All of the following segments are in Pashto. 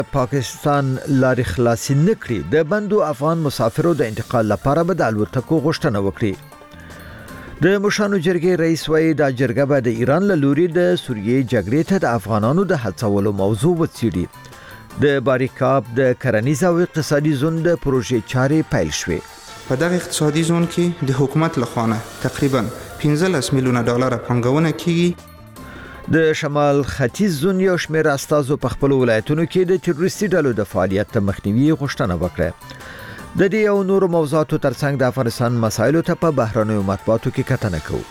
پاکستان لارې خلاصې نکړي د بندو افغان مسافرو د انتقال لپاره به د الوتکو غوښتنه وکړي. د مشرانو جرګې رئیس وایي دا جرګه به د ایران له لوري د سوریې جګړې ته د افغانانو د هڅولو موضوع وڅېړي. د باریکاب د کرنیز او اقتصادي زون د پروژې چارې پیل شوې. په دغه اقتصادي زون کې د حکومت لخوا تقریبا 15 میلیونه ډالر پانګونه کیږي. د شمال ختیځ زون یو شمېر استازو په خپل ولایتونو کې د تروریستي ډلو د فعالیت مخنیوي غوښتنه وکړه. د دې او نورو موضوعاتو ترڅنګ د افغانستان مسایلو ته په بهرنیو مطبوعاتو کې کتنه کوو.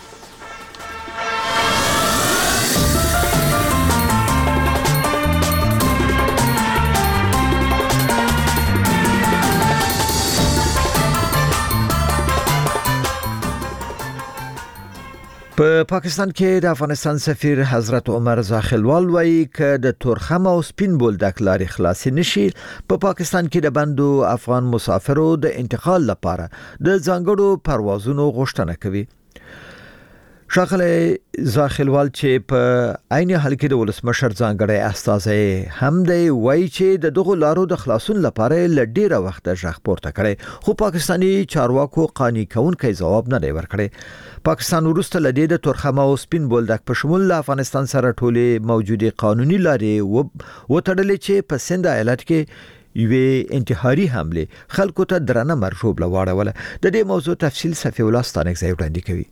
په پاکستان کې د افغانستان سفیر حضرت عمر زاخیلوال وایي ک د تورخم او سپین بولدک لارې خلاصې نشي په پاکستان کې د بندو افغان مسافرو د انتقال لپاره د ځانګړو پروازونو غوښتنه کوي. ښاغلی زاخیلوال چې په عین حال کې د ولسمشر ځانګړی استازی هم دی وایي چې د دغو لارو د خلاصون لپاره ل ډیره وخت ژغ پورته کړي خو پاکستاني چارواکو قانوني کونکي جواب نه دی ورکړی. پاکستان وروسته لدې د تورخم او سپین بولدک په شمول افغانستان سره ټولې موجوده قانوني لارې وتړلې چې په سند ایالت کې یوه انتحاري حمله خلکو ته درنه مرجوب لواړوله. د دې موضوع تفصیل صفی الله ستانکزی وړاندې کوي.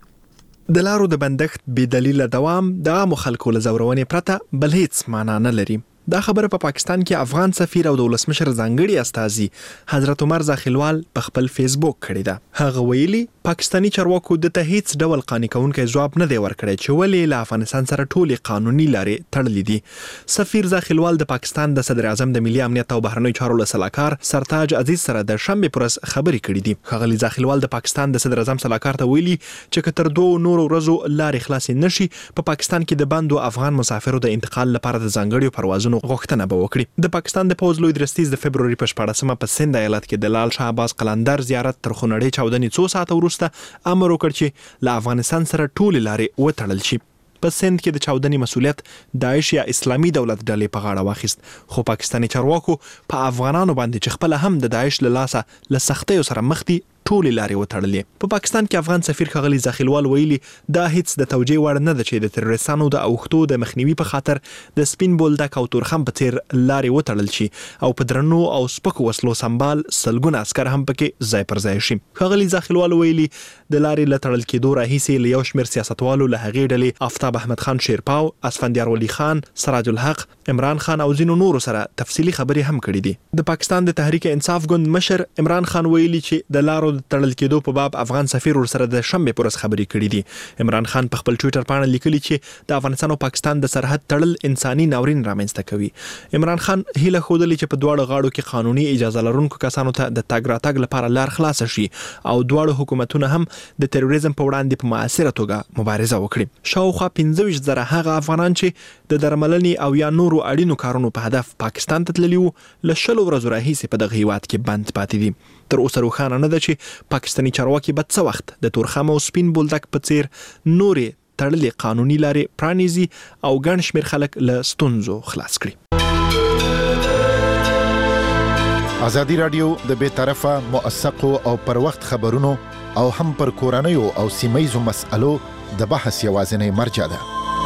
د لارو د بندښت بې دلیله دوام د عامو خلکو له زورونې پرته بل هیڅ معنا نه لري. دا خبره په پاکستان کې افغان سفیر او د ولسمشر ځانګړي استازي حضرت عمر زاخیلوال په خپل فیسبوک کړی دا. هغه ویلي پاکستاني چارواکو د ته هیڅ ډول قانوني کونکي جواب نه دی ورکړی چې ولې له افغانستان سره ټولې قانوني لارې تړلې دي. سفیر زاخیلوال د پاکستان د صدر اعظم د ملي امنیت او بهرنیو چارو سلاکار سرتاج عزیز سره د شنبه پرز خبرې کړې دي. ښاغلي زاخیلوال د پاکستان د صدر اعظم سلاکار ته ویلي چې کتر 2 نورو ورځو لارې خلاصې نشي په پاکستان کې د بندو افغان مسافرو د انتقال لپاره د ځانګړي پروازونو غوښتنه به وکړي. د پاکستان د پوز لوی درستیز د فبرवरी په 14مه په سند ایالت کې د لال شاه عباس قلندر زیارت تر خونړې چاودنې 2 ساعته وروسته امر وکړ چې له افغانستان سره ټولې لارې وتړل شي. په سند کې د چاودنې مسؤلیت داعش یا اسلامي دولت ډلې په غاړه واخیست خو پاکستاني چارواکو په افغانانو باندې چې خپل هم د داعش له لاسه له سختیو سره مخ دي ټولې لارې وتړلې. په پاکستان کې افغان سفیر ښاغلي زاخیلوال ویلي دا هیڅ د توجیه وړ نه ده چې د تروریستانو د اوښتو د مخنیوي په خاطر د سپین بولدک او تورخم په څیر لارې وتړل شي او په درنو او سپکو وسلو سمبال سلګونه عسكر هم پکې ځای پر ځای شي. ښاغلي زاخیلوال ویلي د لارې له تړل کېدو راهیسې له یو شمېر سیاستوالو له هغې ډلې آفتاب احمد خان شیرپاو، اسفندیار ولی خان، سراج الحق، عمران خان او ځینو نورو سره تفصیلي خبرې هم کړې دي. د پاکستان د تحریک انصاف ګوند مشر عمران خان ویلي چې د لارو د تړل کېدو په باب افغان سفیر ورسره د شنبه پرز خبرې کړې دي. عمران خان په خپل ټوئیټر باندې لیکلي چې د افغانستان او پاکستان د سرحد تړل انساني ناورین رامنځته کوي. عمران خان هیله خوده چې په دواړو غاړو کې قانوني اجازه لرونکو کسانو ته د تګ راتګ لپاره لار خلاص شي او دواړو حکومتونه هم د تروریزم په وړاندې په مؤثره توګه مبارزه وکړي. شاوخوا 15,000 هغه افغانان چې د درملنې او یا نورو اړینو کارونو په هدف پاکستان ته تللي وو له 20 ورځو راهیسې په دغه هیواد کې بند پاتې دي. تر اوسه روښانه نه ده چې پاکستاني چارواکي به څه وخت د تورخم او سپین بولدک په څیر نورې تړلې قانوني لارې پرانیزي او ګڼ شمېر خلک له ستونزو خلاص کړي. ازادي رادیو د بې طرفه موثقو او پر وخت خبرونو او هم پر کورنیو او سیمه‌ییزو مسألو د بحث یوازینی مرجع ده.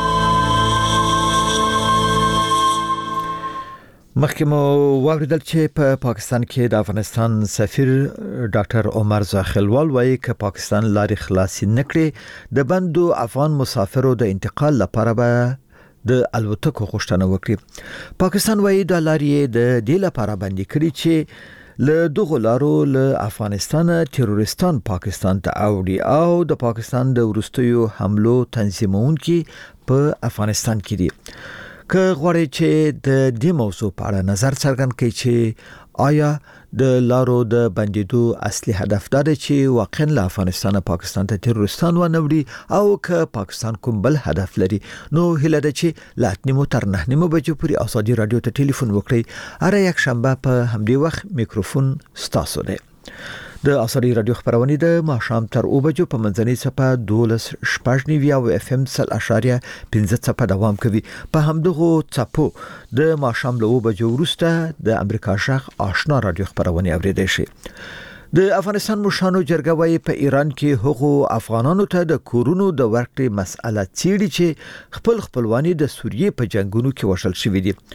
مخکې مو واوریدل چې په پاکستان کې د افغانستان سفیر ډاکټر عمر زاخیلوال وایي چې پاکستان لارې خلاصې نکړي د بندو افغان مسافرو د انتقال لپاره به د الوتکو غوښتنه وکړي. پاکستان وایي د لارې د دې لپاره بندي کړي چې له دغو لارو له افغانستان تروریستان پاکستان ته اوړي او د پاکستان د وروستیو حملو تنظیمونکي په افغانستان کې دي. که غواړئ چې د دې موضوع په اړه نظر څرګند کړئ چې آیا د لارو د بندیدو اصلي هدف دا دی چې واقعا له افغانستان پاکستان ته تروریستان ونوړي او که پاکستان کوم بل هدف لري نو هیله ده چې له 8:30 تر 9:00 بجو پورې ازادي رادیو ته ټلیفون وکړئ. هر یک شنبه په همدې وخت میکروفون ستاسو دی. د ازادي رادیو خبرونه د ماښام تر 2 بجو په منځنۍ صفه 12.9 او اف ام 0.15 صفه دوام کوي. په همدغه صفو د ماښام له 2 بجو وروسته د امریکا شاخ آشنا رادیو خبرونه اوریدئ شي. د افغانستان مشرانو جرګه وايي په ایران کې هغو افغانانو ته د کورونو د ورکړې مسأله څیړي چې خپل خپلوانی د سوریې په جنگونو کې وشل شوې دي.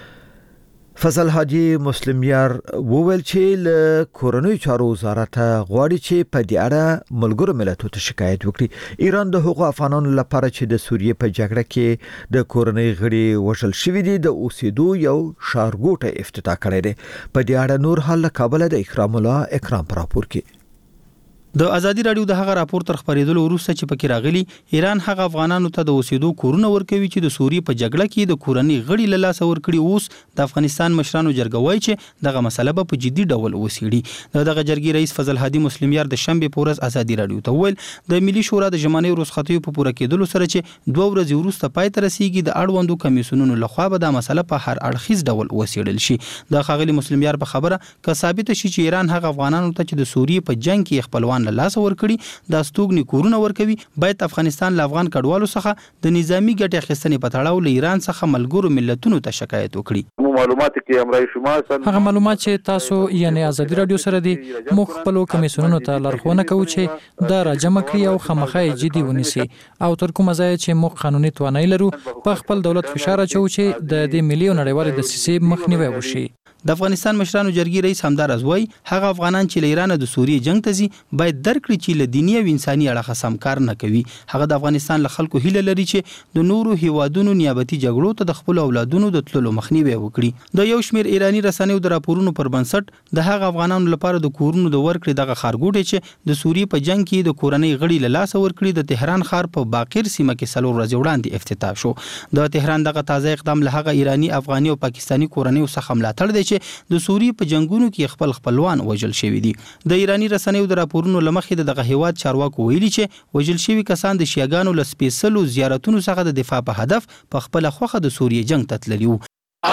فضل حاجی مسلمیار وویل چې له کورنۍ چارو وزارت غواړي چې په دې اړه ملګرو ملتونو ته شکایت وکړي. ایران د هغو افغانانو لپاره چې د سوریې په جګړه کې د کورنۍ غړي وژل شوي دي د اوسېدو یو ښارګوټی افتتاح کړی دی. په دې اړه نور حال له کابل د اکرام الله اکرام پر راپور کې. د ازادي رادیو د هغه راپور تر خبرېدلو وروسته چې پکې راغلي ایران هغه افغانانو ته د اوسېدو کورونه ورکوي چې د سوریې په جګړه کې د کورنۍ غړي له لاسه ورکړي. اوس د افغانستان مشرانو جرګه وایي چې دغه مسله به په جدي ډول وڅېړي. دغه جرګې رئیس فضل حاجی مسلمیار د شنبې په ورځ ازادي رادیو ته وویل د ملي شورا د ژمنې رخصتیو په پوره کېدلو سره چې 2 ورځې وروسته پای ته رسیږي د اړوندو کمیسیونونو لخوا به دا مسله په هر اړخیز ډول وڅېړل شي. د ښاغلي مسلمیار په خبره که ثابت شي چې ایران هغه افغانانو ته چې د سوریې په جنگ کې خپلوان له لاسه ورکړي د استوګنی کورونه ورکوي باید افغانستان له افغان کډوالو څخه د نظامی ګټې اخیستنې په تړاو له ایران څخه ملګرو ملتونو ته شکایت وکړي. معلومات کې امرای شما هغه معلومات چې تاسو یعنی ازادي رادیو سره دي مخ خپل کمیسیونونو ته لارښوونه کوو چې دا راجمع کړي او خامخای جدي ونیسي او تر کومه ځای چې مخ قانوني توانایي لرو په خپل دولت فشار اچو چې د دې ملي او نړیوال دسیسې مخنیوي وشي. د افغانستان مشرانو جرګې رئیس همدار ازوي هغه افغانان چې له ایران د سوریې جنگ ته ځي باید درک کړي چې له دیني او انساني اړخه سمکار نه کوي. هغه د افغانستان له خلکو هیله لري چې د نورو هیوادونو نیابتي جګړو ته د خپل اولادونو د تللو مخنیوي وکړي. د یو شمېر ایرانی رسنیو د راپورونو پر بنسټ د هغه افغانانو لپاره د کورونو د ورکړې دغه ښارګوټی چې د سوریې په جنگ کې د کورنۍ غړي له لاسه ورکړي د تهران ښار په باقر سیمه کې 4 ورځې وړاندې افتتاح شو. د تهران دغه تازه اقدام له هغه ایرانی افغاني او پاکستانی کورنۍ څخه ملاتړ دی چې د سوریې په جنگونو کې خپلوان وژل شوی دي. د ایرانی رسنیو د راپورونو لمخې دغه هیواد چارواکو ویلي چې وژل شوی کسان د شیعاګانو له سپیڅلو زیارتونو څخه د دفاع په هدف په خپل خوخه د سوریې جنگ ته تللی وو.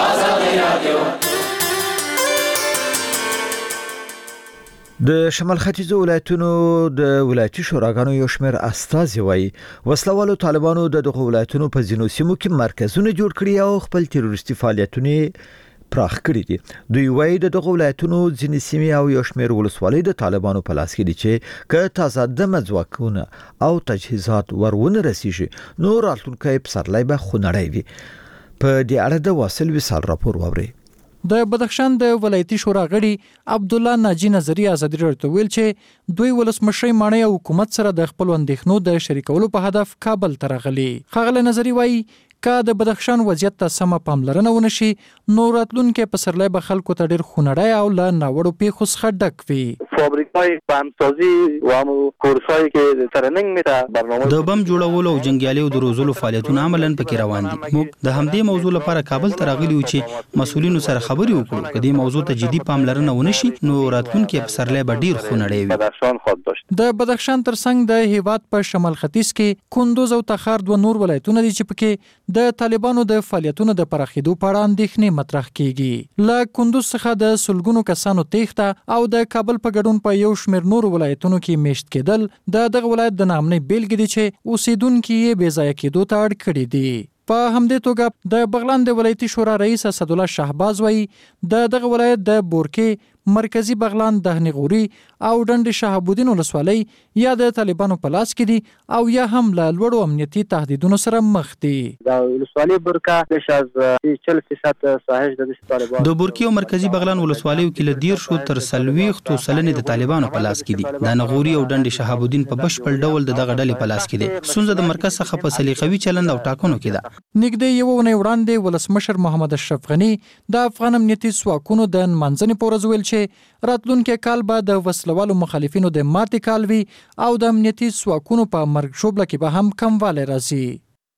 د شمال ختیځو ولایتونو د ولایتي شوراګانو یو شمېر استازي وایي وسلوالو طالبانو دغه ولایتونو په ځینو سیمو کې مرکزونه جوړ کړي او خپل تروریستي فعالیتونه پراخ کړی دي. دوی وایي دغه ولایتونو ځینې سیمې او یو شمېر ولسوالۍ د طالبانو په لاس کې دي چې که تازه د ځواکونه او تجهیزات ورونه رسیږي نو راتلونکی پسرلی به خونړی وي. په دې اړه د واصل وصال راپور واورئ. د بدخشان د ولایتي شورا غړي عبد الله ناجی نظری ازادي رادیو ته ویل چې دوی ولسمشر ماڼۍ او حکومت سره د خپل اندېښنو د شریکولو په هدف کابل ته راغلي. ښاغلی نظری وایي که د بدخشان وضعیت ته سمه پاملرنه ونشي نو راتلونکي پسرلی به خلکو ته ډېر خونړی او له ناوړو پیښو څخه ډک وي. فابریکای بمسازی و هم کورسایی که ترننگ میده برنامه د بم جوړولو او جنگیالیو د روزلو فعالیتونه عملاً پکې روان دي. موږ د همدې موضوع لپاره کابل ته راغلي یو چې مسؤلینو سره خبرې وکړو. که دې موضوع ته جدي پاملرنه ونشي نو راتلونکي پسرلی به ډېر خونړی وي. بدخشان خود داشت. د بدخشان ترڅنګ د هیواد په شمال ختیځ کې کندوز او تخار دوه نور ولایتونه دي چې پکې د طالبانو د فعالیتونو د پراخېدو په اړه اندېښنې مطرح کیږي. له کندوز څخه د سلګونو کسانو تېښته او د کابل په ګډون په یو شمېر نورو ولایتونو کې میشت کېدل د دغه ولایت د ناامنۍ بیلګې دي چې اوسېدونکي یې بې ځایه کېدو ته اړ کړي دي. په همدې توګه د بغلان د ولایتي شورا رئیس اسدالله شهباز وایي د دغه ولایت د بورکې مرکزی بغلان دهنی غوري او ډنډ شهابودین ولسوالۍ یا د طالبانو په لاس کې دي او یا هم له لوړو امنیتي تهدیدونو سره مخ دي. د ولسوالۍ بورکه د شاز 40% ساحل د طالبانو د بورکې او مرکزی بغلان ولسوالیو کې له 10 تر 40 سلنې د طالبانو په لاس کې دي. د نغوري او ډنډ شهابودین په بشپړ ډول دغه ډلې په لاس کې دي. څنګه د مرکز څخه په سلیقوي چلند او ټاکنو کې ده. نږدې یو ونې وړاندې ولسمشر محمد اشرف غنی د افغان امنیتي ځواکونو د نمانځنې په ورځ ویل چې راتلونکي کال به د وسلوالو مخالفینو د ماتې کال وي او د امنیتي ځواکونو په مرګ شوبله کې به هم کموالی راځي.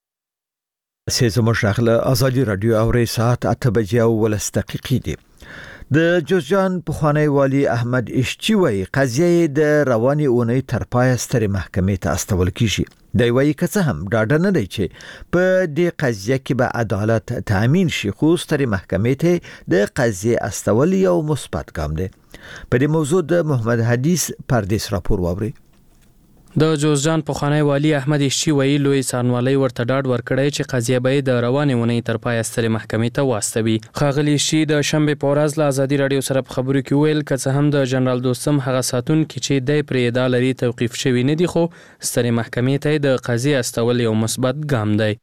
زموږ غږ له ازادي رادیو اوري ساعت 8:10 دي. د جوزجان پخوانی والی احمد اشچی وایي قضیه د رواني اونۍ تر پای سترې محکمې ته استول کیږي. دی وایي که څه هم ډاډه نه دی چې په دې قضیه کې به عدالت تامین شي خو سترې محکمې ته د قضیه استول یو مثبت ګام دی. په دې موضوع د محمد حدیث پردیس راپور واوري. د جوزجان پخوانی والی احمد اشچی ویلي لوی څارنوالۍ ورته ډاډ ورکړی چې قضیه به د روانې اونۍ تر پایه سترې محکمې ته واستوي. ښاغلي اشچی د شنبې په ورځ له ازادي راډیو سره په خبرو کې ویل که څه هم د جنرال دوستم هغه ساتونکي چې دی پرې ادعا لري توقیف شوي نه دي، خو سترې محکمې ته د قضیې استول یو مثبت ګام دی.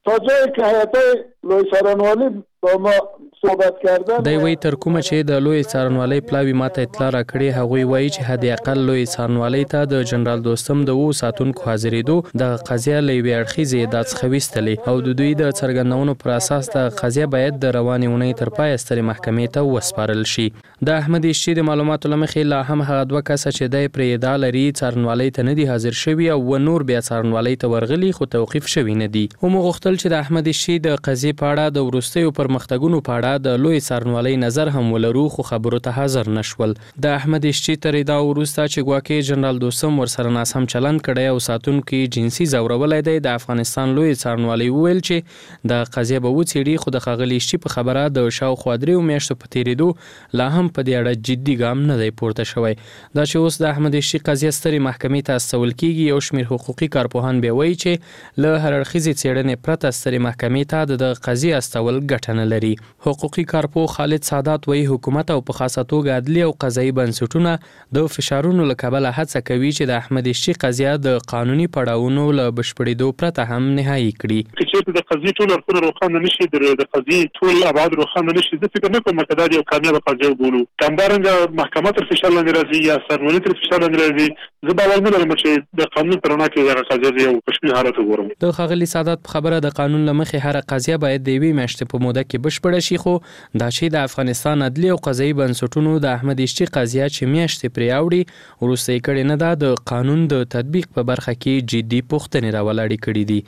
لوی څارنوالۍ با ما صحبت کردن دی وی تر کومه چې د لوی څارنوالۍ پلاوی ماته اطلاع راکړي، هغوی وایي چې حد اقل لوی څارنوالۍ ته د جنرال دوستم د وو ساتونکو حاضرېدو د قضیه له یوې اړخیزې ادعا څخه ویستلې او د دوی د څرګندونو پر اساس د قضیه باید د روانې اونۍ تر پایه سترې محکمې ته وسپارل شي. د احمد اشچی د معلوماتو له مخې لا هم هغه دوه کسه چې دی پرې ادعا لري څارنوالۍ ته نه دي حاضر شوي او نور بیا څارنوالۍ ته ورغلي خو توقیف شوي نه دي. هم غوښتل چې د احمد اشچی د قضیې په اړه د وروستیو پرمختګونو په اړه د لوی څارنوالۍ نظر هم ولرو، خو خبرو ته حاضر نشول. د احمد اشچی تر ادعا وروسته چې ګواکې جنرال دوستم ورسره ناسم چلند کړی او ساتونکي جنسي ځورولی دی، د افغانستان لوی څارنوالۍ وویل چې د قضیه به وڅېړي، خو د ښاغلي اشچی په خبره د شاوخوا 3 میاشتو په تېرېدو لا هم په دې اړه جدي ګام نه دی پورته شوی. دا چې اوس د احمد اشچی قضیه سترې محکمې ته استول کېږي، یو شمېر حقوقي کارپوهان بیا وایي چې له هر اړخیزې څېړنې پرته سترې محکمې ته د قضیې استول ګټه نه لري. حقوقي کارپوه خالد سادات وایي حکومت او په خاصه توګه عدلي او قضایي بنسټونه د فشارونو له کبله هڅه کوي چې د احمد اشچی قضیه د قانوني پړاوونو له بشپړېدو پرته هم نهایي کړي. چې د قضیې ټول اړخونه روښانه نشي، د قضیې ټول ابعاد روښانه نشي، زه فکر نه کوم چې دا یو کامیابه قضیه وبولو. همدارنګه محکمه تر فشار لاندې راځي یا څارنوالۍ تر فشار لاندې راځي، زه باور نه لرم چې د قانون په رڼا کې دغه قضیه یو کشمي حالت وګورم. د ښاغلي سادات په خبره د قانون له مخې هره قضیه باید د 1 میاشتې په موده کې بشپړه شي، خو دا چې د افغانستان عدلي او قضایي بنسټونو د احمد اشچی قضیه چې میاشتې پرې اوړي وروسته یې کړې نه ده، د قانون د تطبیق په برخه کې جدي پوښتنې راولاړې کړي دي.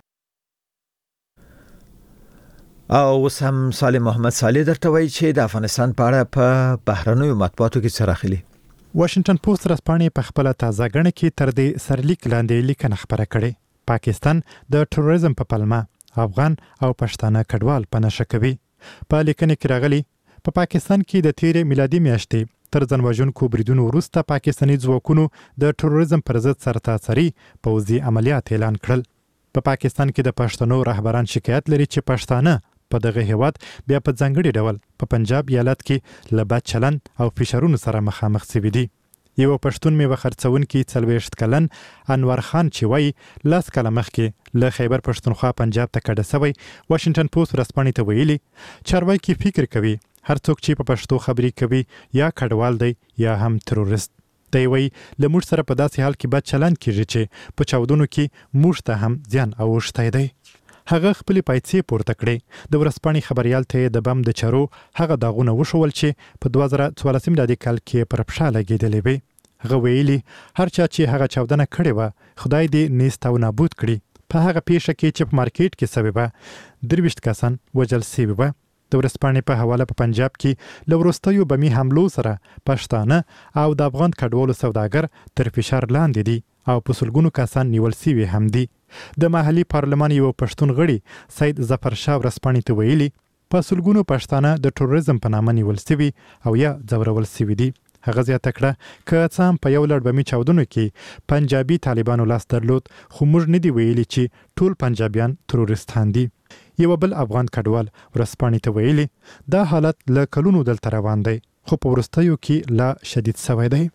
او اوس هم سالم محمد صالح درته وایي چې د افغانستان په اړه په بهرنیو مطبوعاتو کې څه راغلي. واشنگټن پوسټ ورځپاڼې په خپل تازه غړنه کې تر دې سرلیک لاندې لیکنه خبره کړې. پاکستان د تروریزم په پلمه افغان او پښتانه کډوال په نشه کوي. په لیکنه کې راغلي په پاکستان کې د تیر میلادي میاشتې تر ځانوژونکو بریدونو وروسته پاکستاني ځواکونو د تروریزم پر ضد سرتاسري پوځي عملیات اعلان کړل. په پاکستان کې د پښتنو رهبران شکایت لري چې پښتانه په دغه هیواد بیا په ځانګړي ډول په پنجاب ایالت کې له بد چلند او فشارونو سره مخامخ شوي دي. یو پښتون میوه خرڅونکي 40 کلن انور خان چې وایي 10 کاله مخکې له خیبر پښتونخوا پنجاب ته کډه شوی، واشنگټن پوسټ ورځپاڼې ته ویلي چارواکي فکر کوي هر څوک چې په پښتو خبرې کوي یا کډوال دی یا هم تروریست دی. وایي له موږ سره په داسې حال کې بد چلند کیږي چې په چاودنو کې موږ ته هم زیان اوښتی دی. هغه خپل پایڅې پورته کړې. د ورځپاڼې خبريال ته د بم د چارو هغه داغونه وشول چې په 2014 میلادي کال کې پر پښه لګېدلې وي. هغه ویلي هر چا چې هغه چاودنه کړې و خدای دې نیست او نابود کړي. په هغه پیښه کې چې په مارکیټ کې سوي و 23 کسان وژل شوي و. د ورځپاڼې په حواله په پنجاب کې له وروستیو بمي حملو سره پښتانه او د افغان کډوالو سوداګر تر فشار لاندې دي او په سلګونو کسان نیول شوي هم دي. د محلي پارلمان یو پښتون غړي سید ظفر شاه ورځپاڼې ته ویلي په سلګونو پښتانه د تروریزم په نامه نیول شوي او یا ځورول شوي دي. هغه زیاته کړه که څه هم په یو لړ بمي چاودنو کې پنجابي طالبانو لاس درلود، خو موږ نه دی ویلي چې ټول پنجابیان تروریستان دي. یو بل افغان کډوال ورځپاڼې ته ویلي دا حالت له کلونو دلته روان دی، خو په وروستیو کې لا شدید شوی دی.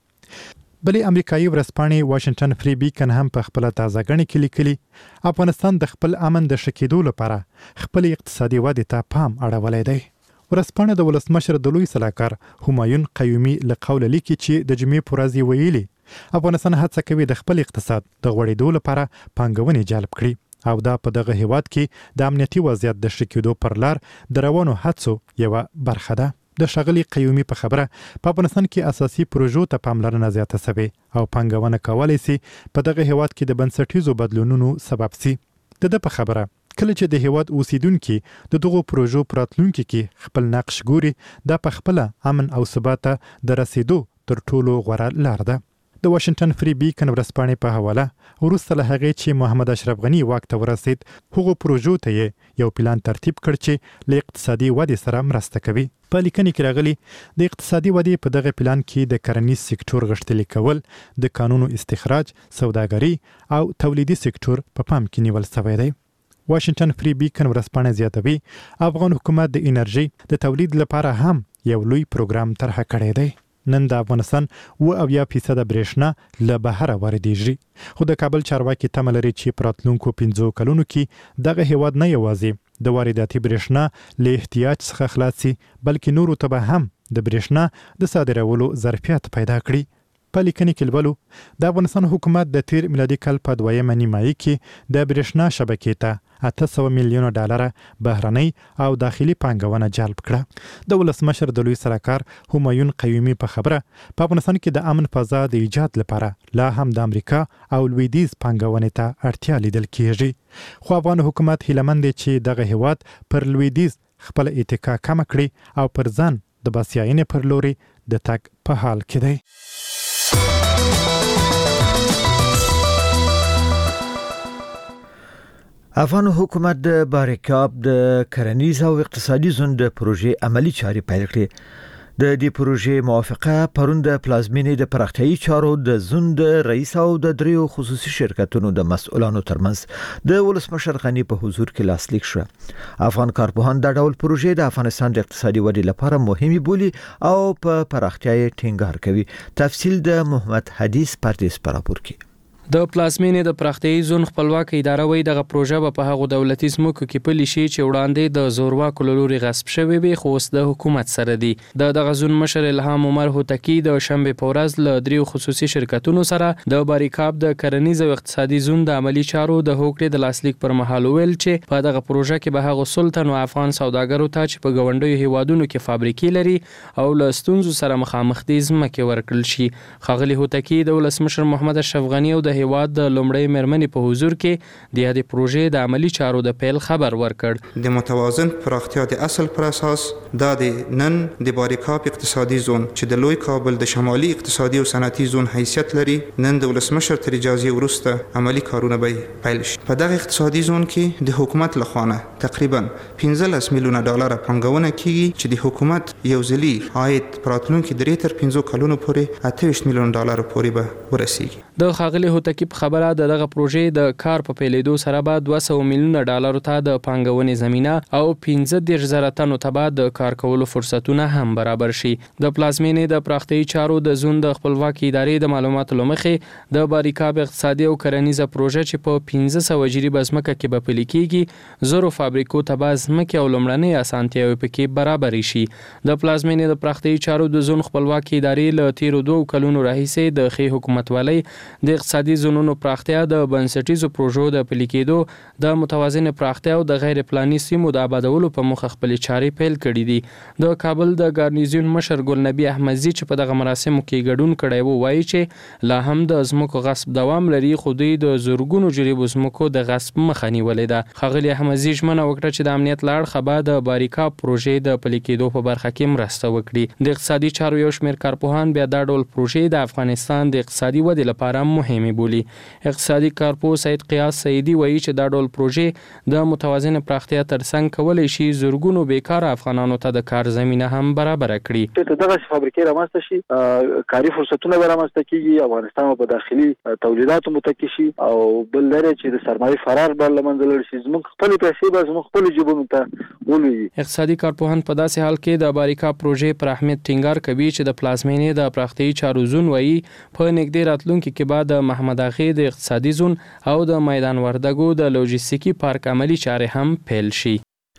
بلې امریکایي ورځپاڼې واشنگټن فری بیکن هم په خپل تازه غړنه کې لیکلي افغانستان د خپل امن د شکیدو لپاره خپل اقتصادي ودې ته پام اړولی دی. ورځپاڼه د ولسمشر د لوی سلاکار همایون قیومي له قوله لیکي چې د جمعې په ورځ ویلي افغانستان هڅه کوي د خپل اقتصاد د غوړېدو لپاره پانګونې جلب کړي او دا په دغه هیواد کې د امنیتي وضعیت د ښه کېدو پر لار د روانو هڅو یوه برخه ده. د ښاغلي قیومي په خبره په افغانستان کې اساسي پروژو ته پاملرنه زیاته شوې او پانګونه کولی شي په دغه هیواد کې د بنسټیزو بدلونونو سبب شي. د ده په خبره کله چې د هیواد اوسیدونکي د دغو پروژو په راتلونکي کې خپل نقش ګوري دا په خپله امن او ثبات ته د رسیدو تر ټولو غوره لار ده. د واشنگټن فری بیکن ورځپاڼې په حواله وروسته له هغې چې محمد اشرف غنی واک ته ورسید هغو پروژو ته یو پلان ترتیب کړ چې له اقتصادي ودې سره مرسته کوي. په لیکنې کې راغلي د اقتصادي ودې په دغه پلان کې د کرنیز سکتور غښتلي کول، د قانونو استخراج، سوداګري او تولیدي سکتور په پام کې نیول شوی دی. واشنگټن فری بیکن ورځپاڼه زیاتوي افغان حکومت د انرژي د تولید لپاره هم یو لوی پروګرام طرح کړی دی. نن د افغانستان 80% برېښنا له بهره واردېږي، خو د کابل چارواکي تمه لري چې په راتلونکو 5 کلونو کې دغه هیواد نه یوازې د وارداتي برېښنا له احتیاج څخه خلاص شي، بلکې نورو ته به هم د برېښنا د صادرولو ظرفیت پیدا کړي. په لیکنې کې لولو د افغانستان حکومت د تیر میلادي کال په 2مه نیمایي کې د برېښنا شبکې ته $800 میلیون بهرنۍ او داخلي پانګونه جلب کړه. د ولسمشر د لوی سلاکار همایون قیومي په خبره په افغانستان کې د امن فضا د ایجاد لپاره لا هم د امریکا او لویدیز پانګونې ته اړتیا لیدل کیږي. خو افغان حکومت هیلمن دی چې دغه هیواد پر لویدیز خپل اتکا کم کړي او پر ځان د بسیاینې پر لوري د تګ په حال کې دی. افغان حکومت د باریکاب د کرنیز او اقتصادي زون د پروژې عملی چارې پیل کړې. د دې پروژې موافقه پرون د پلازمینې د پراختیايي چارو د زون د رئیس او د دریو خصوصي شرکتونو د مسؤلانو ترمنځ د ولسمشر غنی په حضور کې لاسلیک شو. افغان کارپوهان د ډول پروژې د افغانستان د اقتصادي ودې لپاره مهمه بولي او په پراختیايي ټینګار کوي. تفصیل د محمد حدیث پردیس پر راپور کې. د پلازمینې د پراختیايي زون خپلواک اداره وی دغه پروژه په هغه دولتي ځمکو کې پلي شي چې وړاندې د زورواکو لوري غصب شوی وي، خو اوس د حکومت سره دی. دغه زون مشر الهام عمر هوتکی د شنبه په ورځ له دریو خصوصي شرکتونو سره د باریکاب د کرنیز او اقتصادي زون د عملی چارو د هوکړې د لاسلیک پر مهال ویل چې په دغه پروژه کې به هغه سلطن او افغان سوداګرو ته چې په ګوندیو هیوادونو کې فابریکې لري او له ستونزو سره مخامخ دي ځمکې ورکړل شي. ښاغلي هوتکی د ولسمشر محمد اشرف غنی او د هیواد د لومړی مېرمنې په حضور کې د دې پروژې د عملی چارو د پیل خبر ورکړ. د متوازن پراختیا د اصل پر اساس د نن د باریکاب اقتصادي زون چې د لوی کابل د شمالي اقتصادي او صنعتي زون حیثیت لري، نن د ولسمشر تر اجازه وروسته عملی کارونه به پیل شي. په دغه اقتصادي زون کې د حکومت لخوا تقریبا $15 میلیون پانګونه کیږي چې د حکومت یو ځلي عاید پراتلونکو 3 تر 5 کلونو پورې $28 میلیون پورې به ورسیږي. د ښاغلي هوتکی خبره دغه پروژې د کار په پیلېدو سره به $200 میلیون ته د پانګونې زمينه او 15,000 تنو ته به د کار کولو فرصتونه هم برابر شي. د پلازمینې د پراختیايي چارو د زون د خپلواکي ادارې د معلوماتو لمخې د باریکاب اقتصادي او کرنیزه پروژه چې په 1500 جریبه ځمکه کې به پلي کیږي، زورو فابریکو ته به ځمکې او لومړنۍ اسانتیاوې پکې برابر شي. د پلازمینې د پراختیايي چارو د زون خپلواکي ادارې له تیرو 2 کلونو راهیسې د خې حکومتوالۍ د اقتصادي زونونو پراختیا د بنسټیزو پروژو د پلي کېدو، د متوازن پراختیا او د غیر پلاني سیمو د آبادولو په موخه خپل چارې پیل کړې دي. د کابل د ګارنیزیون مشر ګل نبی احمدزي چې په دغه مراسمو کې ګډون کړی وو، وایي چې لا هم د ځمکو غصب دوام لري، خو دوی د زورګونو جریبو ځمکو د غصب مخه نیولې ده. ښاغلي احمدزي ژمنه وکړه چې د امنیت له اړخه به د باریکاب پروژې د پلي کېدو په برخه کې مرسته وکړي. د اقتصادي چارو یو شمېر کارپوهان بیا دا ډول پروژې د افغانستان د اقتصادي ودې لپاره مهمه بولي. اقتصادي کارپو سید قیاس سیدی وایي چې دا ډول پروژې د متوازن پراختیا ترڅنګ کولای شي زورګونو بیکاره افغانانو ته د کار زمينه هم برابر کړي. چې دغه فابریکې رامنځته شي، کاري فرصتونه رامنځته کیږي، افغانستان په داخلي تولیداتو متکی شي او بل لري چې د سرمایي فرار بل منځل شي، زموږ خپل پیسې به زموږ خپل جیبونو ته ولوي. اقتصادي کارپوهان په داسې حال کې د باریکا پروژې پر اهمیت ټینګار کوي چې د پلازمینې د پراختیايي چارو زون وایي په نږدې راتلونکو کې بعد محمد اغه د اقتصادي زون او د میدان وردګو د لوجستیکي پارک عملی چارې هم پیل شي.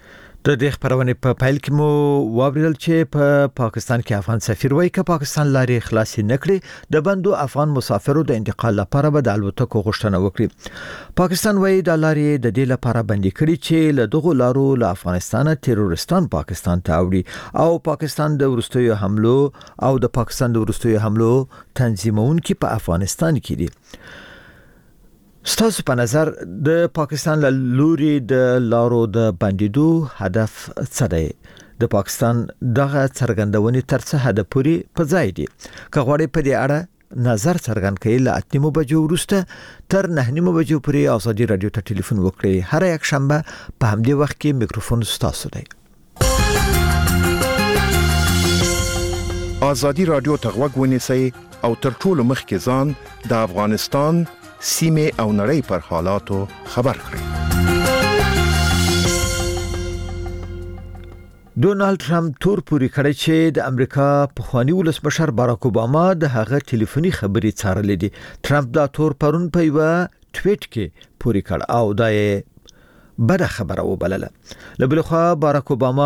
د دې خبرونه په پایل کې مو واوریدل چې په پاکستان کې افغان سفیر وایي چې پاکستان لارې خلاصې نکړي، د بندو افغان مسافرو د انتقال لپاره به د الوتکو غوښتنه وکړي. پاکستان وایي د لارې د دې لپاره بندي کړي چې له دغه لارو له افغانستان تروریستان پاکستان ته اوړي او پاکستان د ورستیو حملو او د پاکستان د ورستیو حملو تنظیمونکي په افغانستان کې دي. ستاسو په نظر د پاکستان له لوري د لارو د بندیدو هدف څه دی؟ د پاکستان دغه څرګندونې تر څه حد پورې په ځای دي؟ که غواړئ په دې اړه نظر څرګند کړي ل 8 بجو وروسته تر 9 بجو پورې ازادي رادیو ته ټلیفون وکړي. هر یک شنبه په همدې وخت کې میکروفون ستاسو دی. ازادي رادیو ته غوږ ونیسئ او تر ټولو مخکې ځان د افغانستان سیمه او نړۍ پر حالاتو خبر کړئ. ډونالد ټرمپ تور پوری کړی چې د امریکا پخوانی ولسمشر باراک اوباما د هغه ټلیفوني خبرې څارلې دي. ټرمپ دا تور پرون په یو ټویټ کې پوری کړ او دا یې بده خبره وبلله. لبلخوا باراک اوباما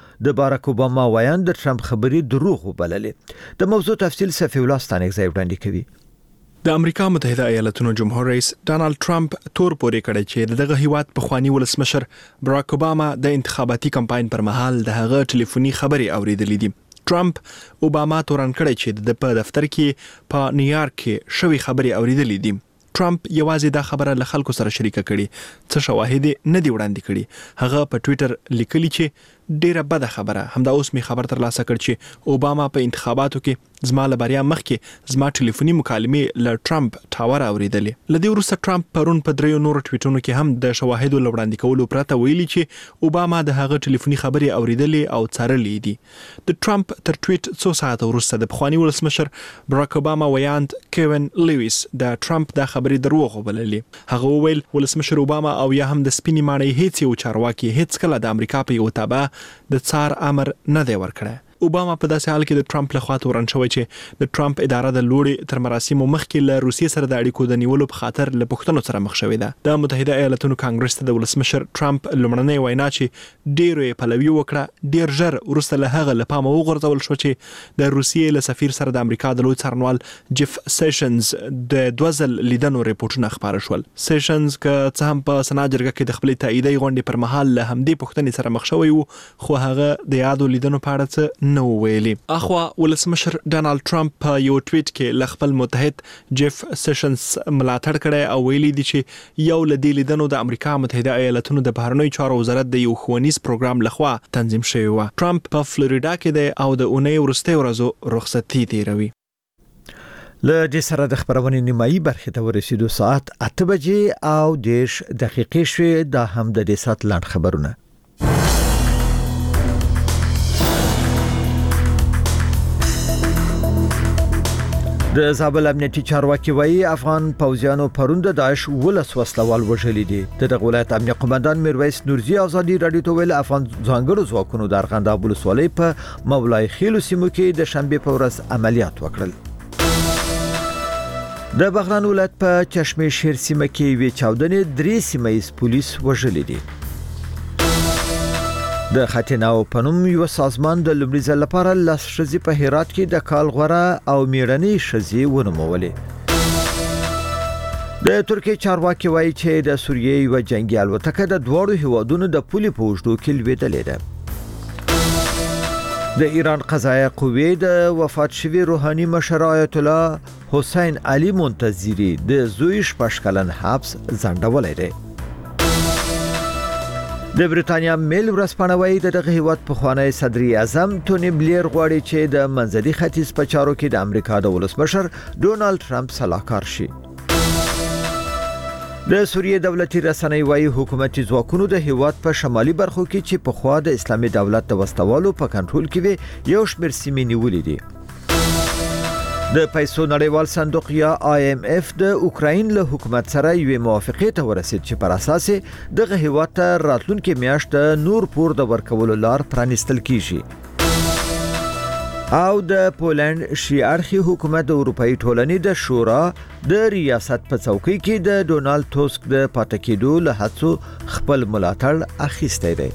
وایان د ټرمپ خبرې دروغ وبللې. د موضوع تفصیل صفی الله ستانک ځای وړاندې کوي. د امریکا متحده ایالاتونو جمهور رئیس ډانلډ ټرمپ تور پورې کړی چې دغه هیواد پخوانی ولسمشر باراک اوباما د انتخاباتي کمپاین پر مهال د هغه ټلیفوني خبرې اوریدلې دي. ټرمپ اوباما تورن کړی چې د په دفتر کې په نیویارک کې شوی خبرې اوریدلې دي. ټرمپ یوازې دا خبره له خلکو سره شریکه کړي، څه شواهد نه دی وړاندې کړي. هغه په ټوئیټر لیکلی چې ډیره بده خبره، همدا اوس می خبر تر لاسه کړ چې اوباما په انتخاباتو کې زما له بریا مخکې زما ټلیفوني مکالمې له ټرمپ ټاور اوریدلې. لدی وروسته ټرمپ پرون په دریو نورو ټویټونو کې هم د شواهدو وړاندې کولو پرته ویلي چې اوباما د هغه ټلیفوني خبرې اوریدلې او څارلې دي. د ټرمپ تر ټویټ څو ساعت وروسته د پخوانی ولسمشر باراک اوباما ویاند کیوین لیویس د ټرمپ د خبرې دروغ وبللې. هغه وویل ولسمشر اوباما او یا هم د سپینې ماڼۍ هیڅ یو چارواکي هیڅ کله د امریکا په یو تابع د څار امر نه دی ورکړی. اوباما په داسې حال کې د ټرمپ لخوا تورن شوی چې د ټرمپ اداره د لوړې تر مراسمو مخکې له روسیې سره د اړیکو د نیولو په خاطر له پوښتنو سره مخ شوې ده. د متحده ایالاتونو کانګرس ته د ولسمشر ټرمپ لومړنۍ وینا چې ډیرو یې پلوي وکړه ډیر ژر وروسته له هغه له پامه وغورځول شو چې د روسیې له سفیر سره د امریکا د لوی څارنوال جیف سیشنز د 2 ځل لیدنو ریپورتونه خبره شول. سیشنز که څه هم په سنا جرګه کې د خپل تاییدي غونډې پر مهال له همدې پوښتنې سره مخ شوی وو، خو هغه د یادو لیدنو په اړه څه نه ویلي. اخوا ولسمشر ډانلډ ټرمپ په یو ټویټ کې ل خپل متحد جیف سیشنز ملاتړ کړی او ویلي دی چې یو لدی لیدنو د امریکا متحده ایالاتونو د بهرنیو چارو وزارت د یو ښوونیز پروګرام لخوا تنظیم شوی و. ټرمپ په فلوریدا کې دی او د اونۍ وروستۍ ورځو رخصتي تیروي. له دې سره د خبرونې نیمایي برخې ته ورسېدو. ساعت 8 بجې او 10 دقیقې شوې. دا هم د دې سات لاند خبرونه. د زابل امنیتي چارواکي وایي افغان پوځیانو پرون د داعش ولس وسلوال وژلي دي. د ولایت امنیه قومندان میرویس نورزي ازادي رادیو ته ویل افغان ځانګړو ځواکونو د ارغنداب ولسوالۍ په مولای خیلو سیمو کې د شنبه په ورځ عملیات وکړل. د بغلان ولایت په چشمه شیر سیمه کې وی چاودنې 3 سیمایي پولیس وژلي دي. د خاتناو پنوم یو سازمان د لومړي ځل لپاره لاس شزي په هرات کې د کالغوره او میړنۍ شزي ونومولې. د ترکیه چارواکي وایي چې د سوریې یو جنگي الوتکه د دوړو هیوادونو د پولي پوجدو کې لویدلې ده. د ایران قضایه قوې د وفات شوی روحاني مشر آیت الله حسین علي منتظری د زوی شپږ حبس ځنډولې ده. د بریټانیا میل ورسپانوي دغه هیواد په خوانی صدر اعظم تونی بلیر غواړي چې د منځلي ختیځ په چارو کې د امریکا د ولسمشر ډونالد ټرمپ صلاحکار شي. د سوریې دولتي رسنۍ وايي حکومتي ځواکونو د هیواد په شمالي برخو کې چې په خوا د اسلامي دولت د وسوالو په کنټرول کې یو شمېر سیمې نیولې دي. د پیسو نړیوال صندوق یا IMF د اوکراین له حکومت سره یو موافقه ته ورسید چې پر اساس دغه هیواد ته راتلونکي میاشت نور پور د ورکولو لار پرانیستل کیږي. او د پولند شي اړخي حکومت د اروپאי ټولنې د شورا د ریاست په څوکۍ کې د ډونالد توسک د پاتې کېدو له هڅو خپل ملاتړ اخیستی دی.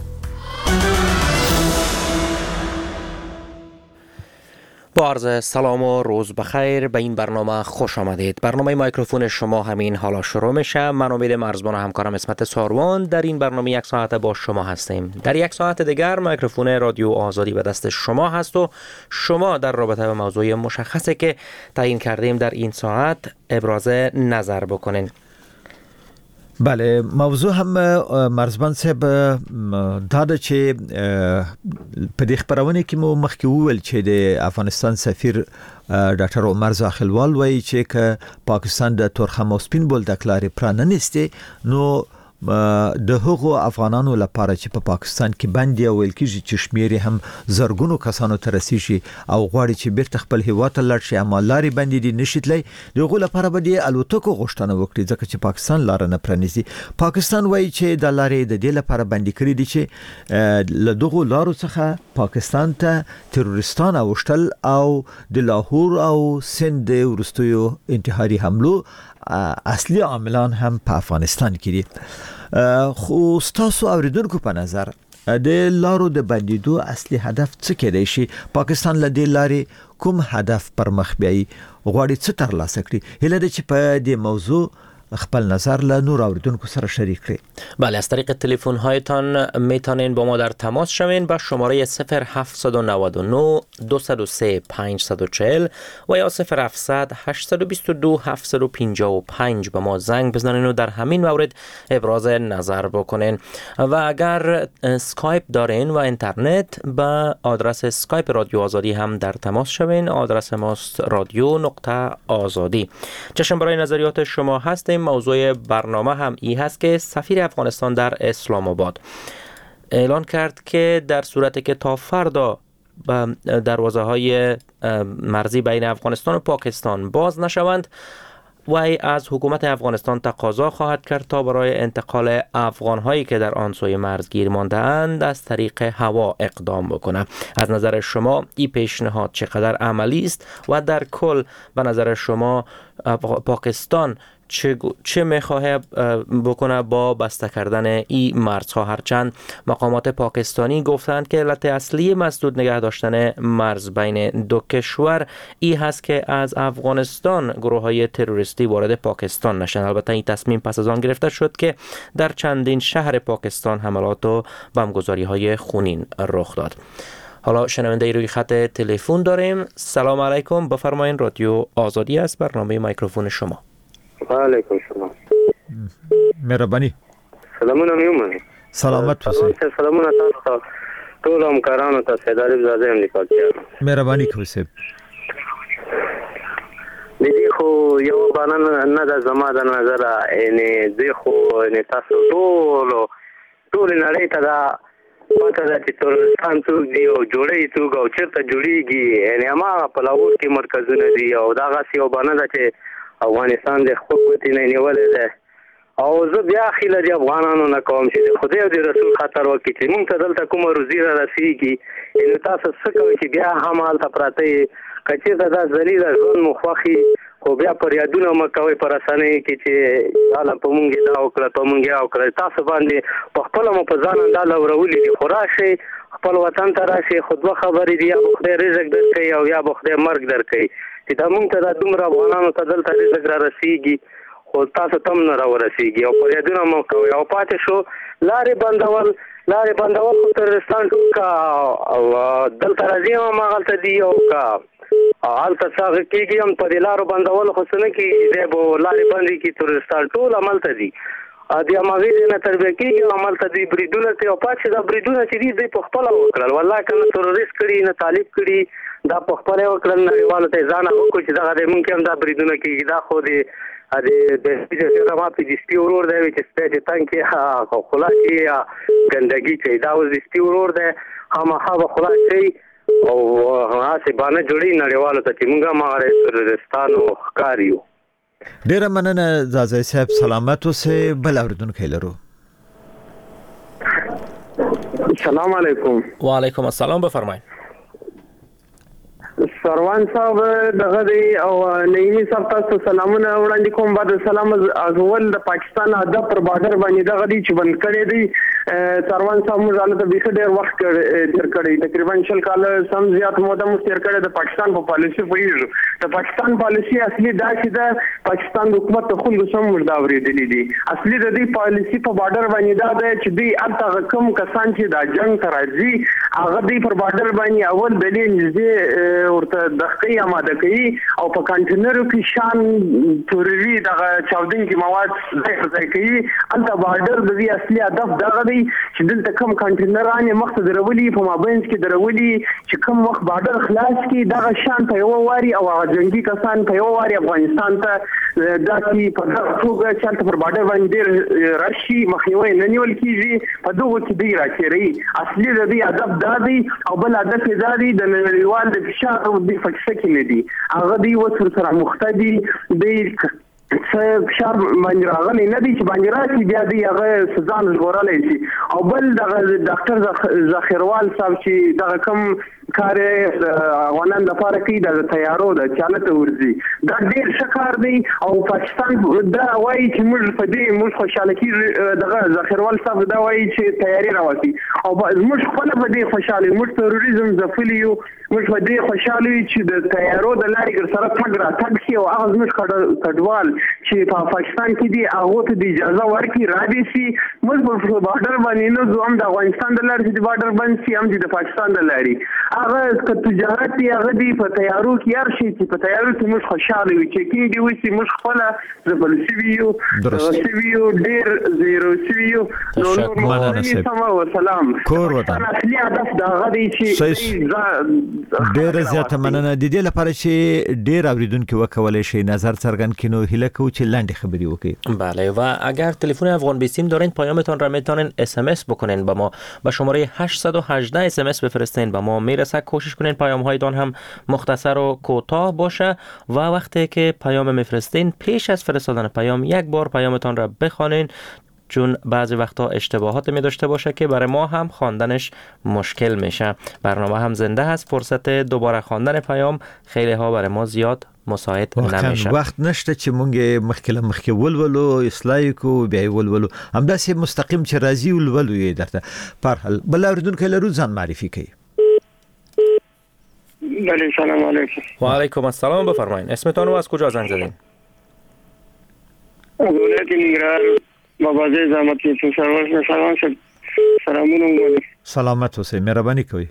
با عرض سلام و روز بخیر به این برنامه خوش آمدید. برنامه میکروفون شما همین حالا شروع میشه. من امید مرزبان و همکارم اسمت ساروان در این برنامه 1 ساعت با شما هستیم. در 1 ساعت دیگر میکروفون رادیو آزادی به دست شما هست و شما در رابطه با موضوع مشخصی که تعیین کردیم در این ساعت ابراز نظر بکنین. بله موضوع هم مرزبان صاحب دا د چې په دې خبرونه کې مو مخکې وویل چې د افغانستان سفیر ډاکټر عمر زاخیلوال وایي چې پاکستان د تورخم او سپین بولدک لارې پرانه نشته نو د هغو افغانانو لپاره چې په پاکستان کې باندې او ولکې چې شمیر هم زرګونو کسانو ته رسیږي او غواړي چې بیرته خپل هیواد ته لاړ شي اما لارې باندې دي نشیتلې دغه لپاره به د الوتکو غوښتنه وکړي ځکه چې پاکستان لار نه پرانیزي. پاکستان وایي چې د لارې د دې لپاره باندې کړی دي چې له دغه لارو څخه پاکستان ته تروریستان اوشتل او د لاهور او سند ورستیو انتحاري حملو اصلي عاملان هم په افغانستان کې دي. خو تاسو اوریدونکو په نظر د لارو د بندیدو اصلي هدف څه کېدای شي؟ پاکستان له دې لارې کوم هدف پر مخ بیایي؟ غواړي څه ترلاسه کړي؟ هله د چې په دې موضوع خپل نظر له نور اوریدونکو سره شریک کړئ. بله از طریق تلفن هایتان میتونین با ما در تماس شوین با شماره 0799 203 540 و یا 0700 822 755 به ما زنگ بزنین و در همین مورد ابراز نظر بکنین و اگر اسکایپ دارین و اینترنت با آدرس اسکایپ رادیو آزادی هم در تماس شوین. آدرس ماست radio.azadi. چشم برای نظریات شما هستیم. موضوع برنامه هم این هست که سفیر افغانستان در اسلام آباد اعلان کرد که در صورتی که تا فردا دروازه های مرزی بین افغانستان و پاکستان باز نشوند وی از حکومت افغانستان تقاضا خواهد کرد تا برای انتقال افغان هایی که در آن سوی مرز گیر مانده اند از طریق هوا اقدام بکنه. از نظر شما این پیشنهاد چقدر عملی است و در کل به نظر شما پاکستان چه میخواه بکنه با بسته کردن این مرزها؟ هرچند مقامات پاکستانی گفتند که علت اصلی مسدود نگه داشتن مرز بین دو کشور این هست که از افغانستان گروه های تروریستی وارد پاکستان نشن. البته این تصمیم پس از آن گرفته شد که در چندین شهر پاکستان حملات و بمبگذاری های خونین رخ داد. حالا شنونده روی خط تلفن داریم. سلام علیکم، بفرمایین. رادیو آزادی است، برنامه میکروفون شما. علیکم سلام. مهربانی. سلامونه میومه. سلامت اوسئ. سلامونه تاسو ټول همکارانو ته سیداری زاده هم لیکل کیږي. مهربانی کوئ. دې خو یو باندې نه د زما د نظر ان دې خو ان تاسو ټول نړۍ ته دا پته ده چې ترکستان څوک دی او جوړی څوک او چېرته جوړیږي. یعنې هماغه په لاهور کې مرکزونه دي او دغسې یو باندې ده چې افغانستان د خپل قوتې نه نیولې ده. او زه بیا خیله د افغانانو نه کوم چې د خدای او د رسول خطر وکړي چې موږ ته دلته کومه روزي را رسېږي. نو تاسو څه کوئ چې بیا هم هلته پراته یې که چېرته دا ذلیله ژوند مو خوښي خو بیا فریادونه مه کوئ په رسنیو کې چې هله په موږ یې دا وکړه په موږ یې وکړه. تاسو باندې په خپله مو په ځان دا لورولي دي خو راشئ خپل وطن ته راشئ. خو دوه خبرې دي، یا به خدای رزق درکوي او یا به خدای مرګ درکوي. چې دا موږ ته دا دومره افغانانو ته دلته رزق را رسېږي خو تاسو ته هم نه راورسېږي او فریادونه مو کوئ. او پاتې شو لارې بندول خو ترستان ټول که دلته راځي هم هغلته دي او که هلته څه هغه کېږي هم په دې لارو بندولو خو څه نه کېږي. دی به لارې بندې کړي ترستان ټول هملته دي. د هماغې ځای نه تربیه کېږي او هملته دوی بریدونه کوي او پاتې دا بریدونه چې دي دوی په خپله وکړل. والله که نه تروریست کړي نه طالب کړي دا په خپله یې وکړل. نړیوالو ته یې ځان وکړو چې دغه دی مونږ کې هم دا بریدونه کېږي. دا خو د زما په د سپي ورور دی چې سپی چې تنګ کړي خوله کړي یا ګندګي کوي. دا اوس د سپي ورور دی خامخا به خوله کوي او هسې بانه جوړي نړیوالو ته چې مونږ هم هغه تروریستانو ښکار یو. ډیره مننه زازی صاحب، سلامت اوسئ. بل اوریدونکی لرو. سلام علیکم. وعلیکم السلام، بفرمایئ. سروان صاحب دغه دی او نعیمي صاحب تاسو سلامونه وړاندې کوم. بعد سلام اول د پاکستان ادب پر بارډر باندې دغه دی چې بند کړی دی. سروان صاحب موږ حالت به ډېر وخت تیر کړی، تقریبا 40 کال سم زیات موده مو تیر کړی د پاکستان په پالیسي پوهیږو د پاکستان پالیسی اصلي دا چې د پاکستان حکومت ته خوند سم وردا ورېدلې دي. اصلي د دې پالیسی په بارډر باندې دا ده چې دوی الته کوم کسان چې د جنگ ته راځي هغه دوی پر بارډر باندې اول دلیل نږدې ورته دقیق آماده کوي او په کانټینرو کې شان توري دغه چاودنګي مواد ځای کوي. الته بارډر د دې اصلي هدف دغه دی چې دلته کوم کانټینرانه مخ ته درولي په مابینس کې درولي چې کوم وخت بارډر خلاص کی دغه شان په یو واري او جنگي کسان په یو واري افغانستان ته داسې په دغه توګه چې پر بارډر باندې راشي مخنیوي نه نیول کیږي په دغه کې دی راچېري. اصلي د دې هدف دا دی او بل هدف دا دی د نړیوال د فشار او د فکسه کې نه دی هغه دی وسر سره مختدي دی فشار باندې راغلی نه دی چې باندې راشي بیا دی هغه سزا ژغورلی شي. او بل دغه ډاکټر ذخیروال صاحب چې دغه کوم کار افغانان لپاره کوي د تیارو د چالت ورزي دا ډیر ښه کار دی او پاکستان دا وایي چې موږ په دې موږ خوشاله کیږو. دغه ذخیروال صاحب دا وایي چې تیاری راوځي او موږ خپل په دې خوشاله موږ تروریزم ځپلی یو موږ په دې خوشاله چې د تیارو د لارې سره تګ را تګ شي او هغه موږ کډوال چې په پاکستان کې دی هغه ته د اجازه ورکړي را دي شي. موږ په بارډر باندې نو زم د افغانستان د لارې د بارډر باندې سي هم د پاکستان د لارې هغه تجارت دی هغه دی په تیارو کې هر شي چې په تیارو کې موږ خوشاله وي چې کې دی وي موږ خپل زبل سی ویو ډیر زیرو سی ویو نو سلام کور وطن اصلي هدف دا غدي چې ډیر زیاته مننه د دې لپاره چې ډیر اوریدونکو وکولای شي نظر څرګند کینو هله کو چې لنډی خبری وکړي. بله و اگر تلفن افغان بیسیم دارین پیامتان را میتونین SMS بکنین با ما به شماره 818 SMS بفرستین با ما میرسه. کوشش کنین پیام هایتان هم مختصر و کوتاه باشه و وقتی که پیام میفرستین پیش از فرستادن پیام یک بار پیامتان را بخوانین چون بعضی وقتا اشتباهات می داشته باشه که برای ما هم خواندنش مشکل میشه. برنامه هم زنده هست، فرصت دوباره خواندن پیام خیلی ها برای ما زیاد مساعد نمیشه. وقت نشته چې مونږ مخکې ولولو اصلاح کو بیا ولولو همداسې مستقیم چې راځي ولولو یې درته پر حال بل اوریدونکو لرو ځان معرفي کوي. بله سلام علیکم. و علیکم السلام بفرمایید اسمتون رو از کجا زنگ زدین؟ ولایت ننګرهار مبازه زحمت کې سروش سلام سلامونه. سلامت اوسئ مهرباني کوئ.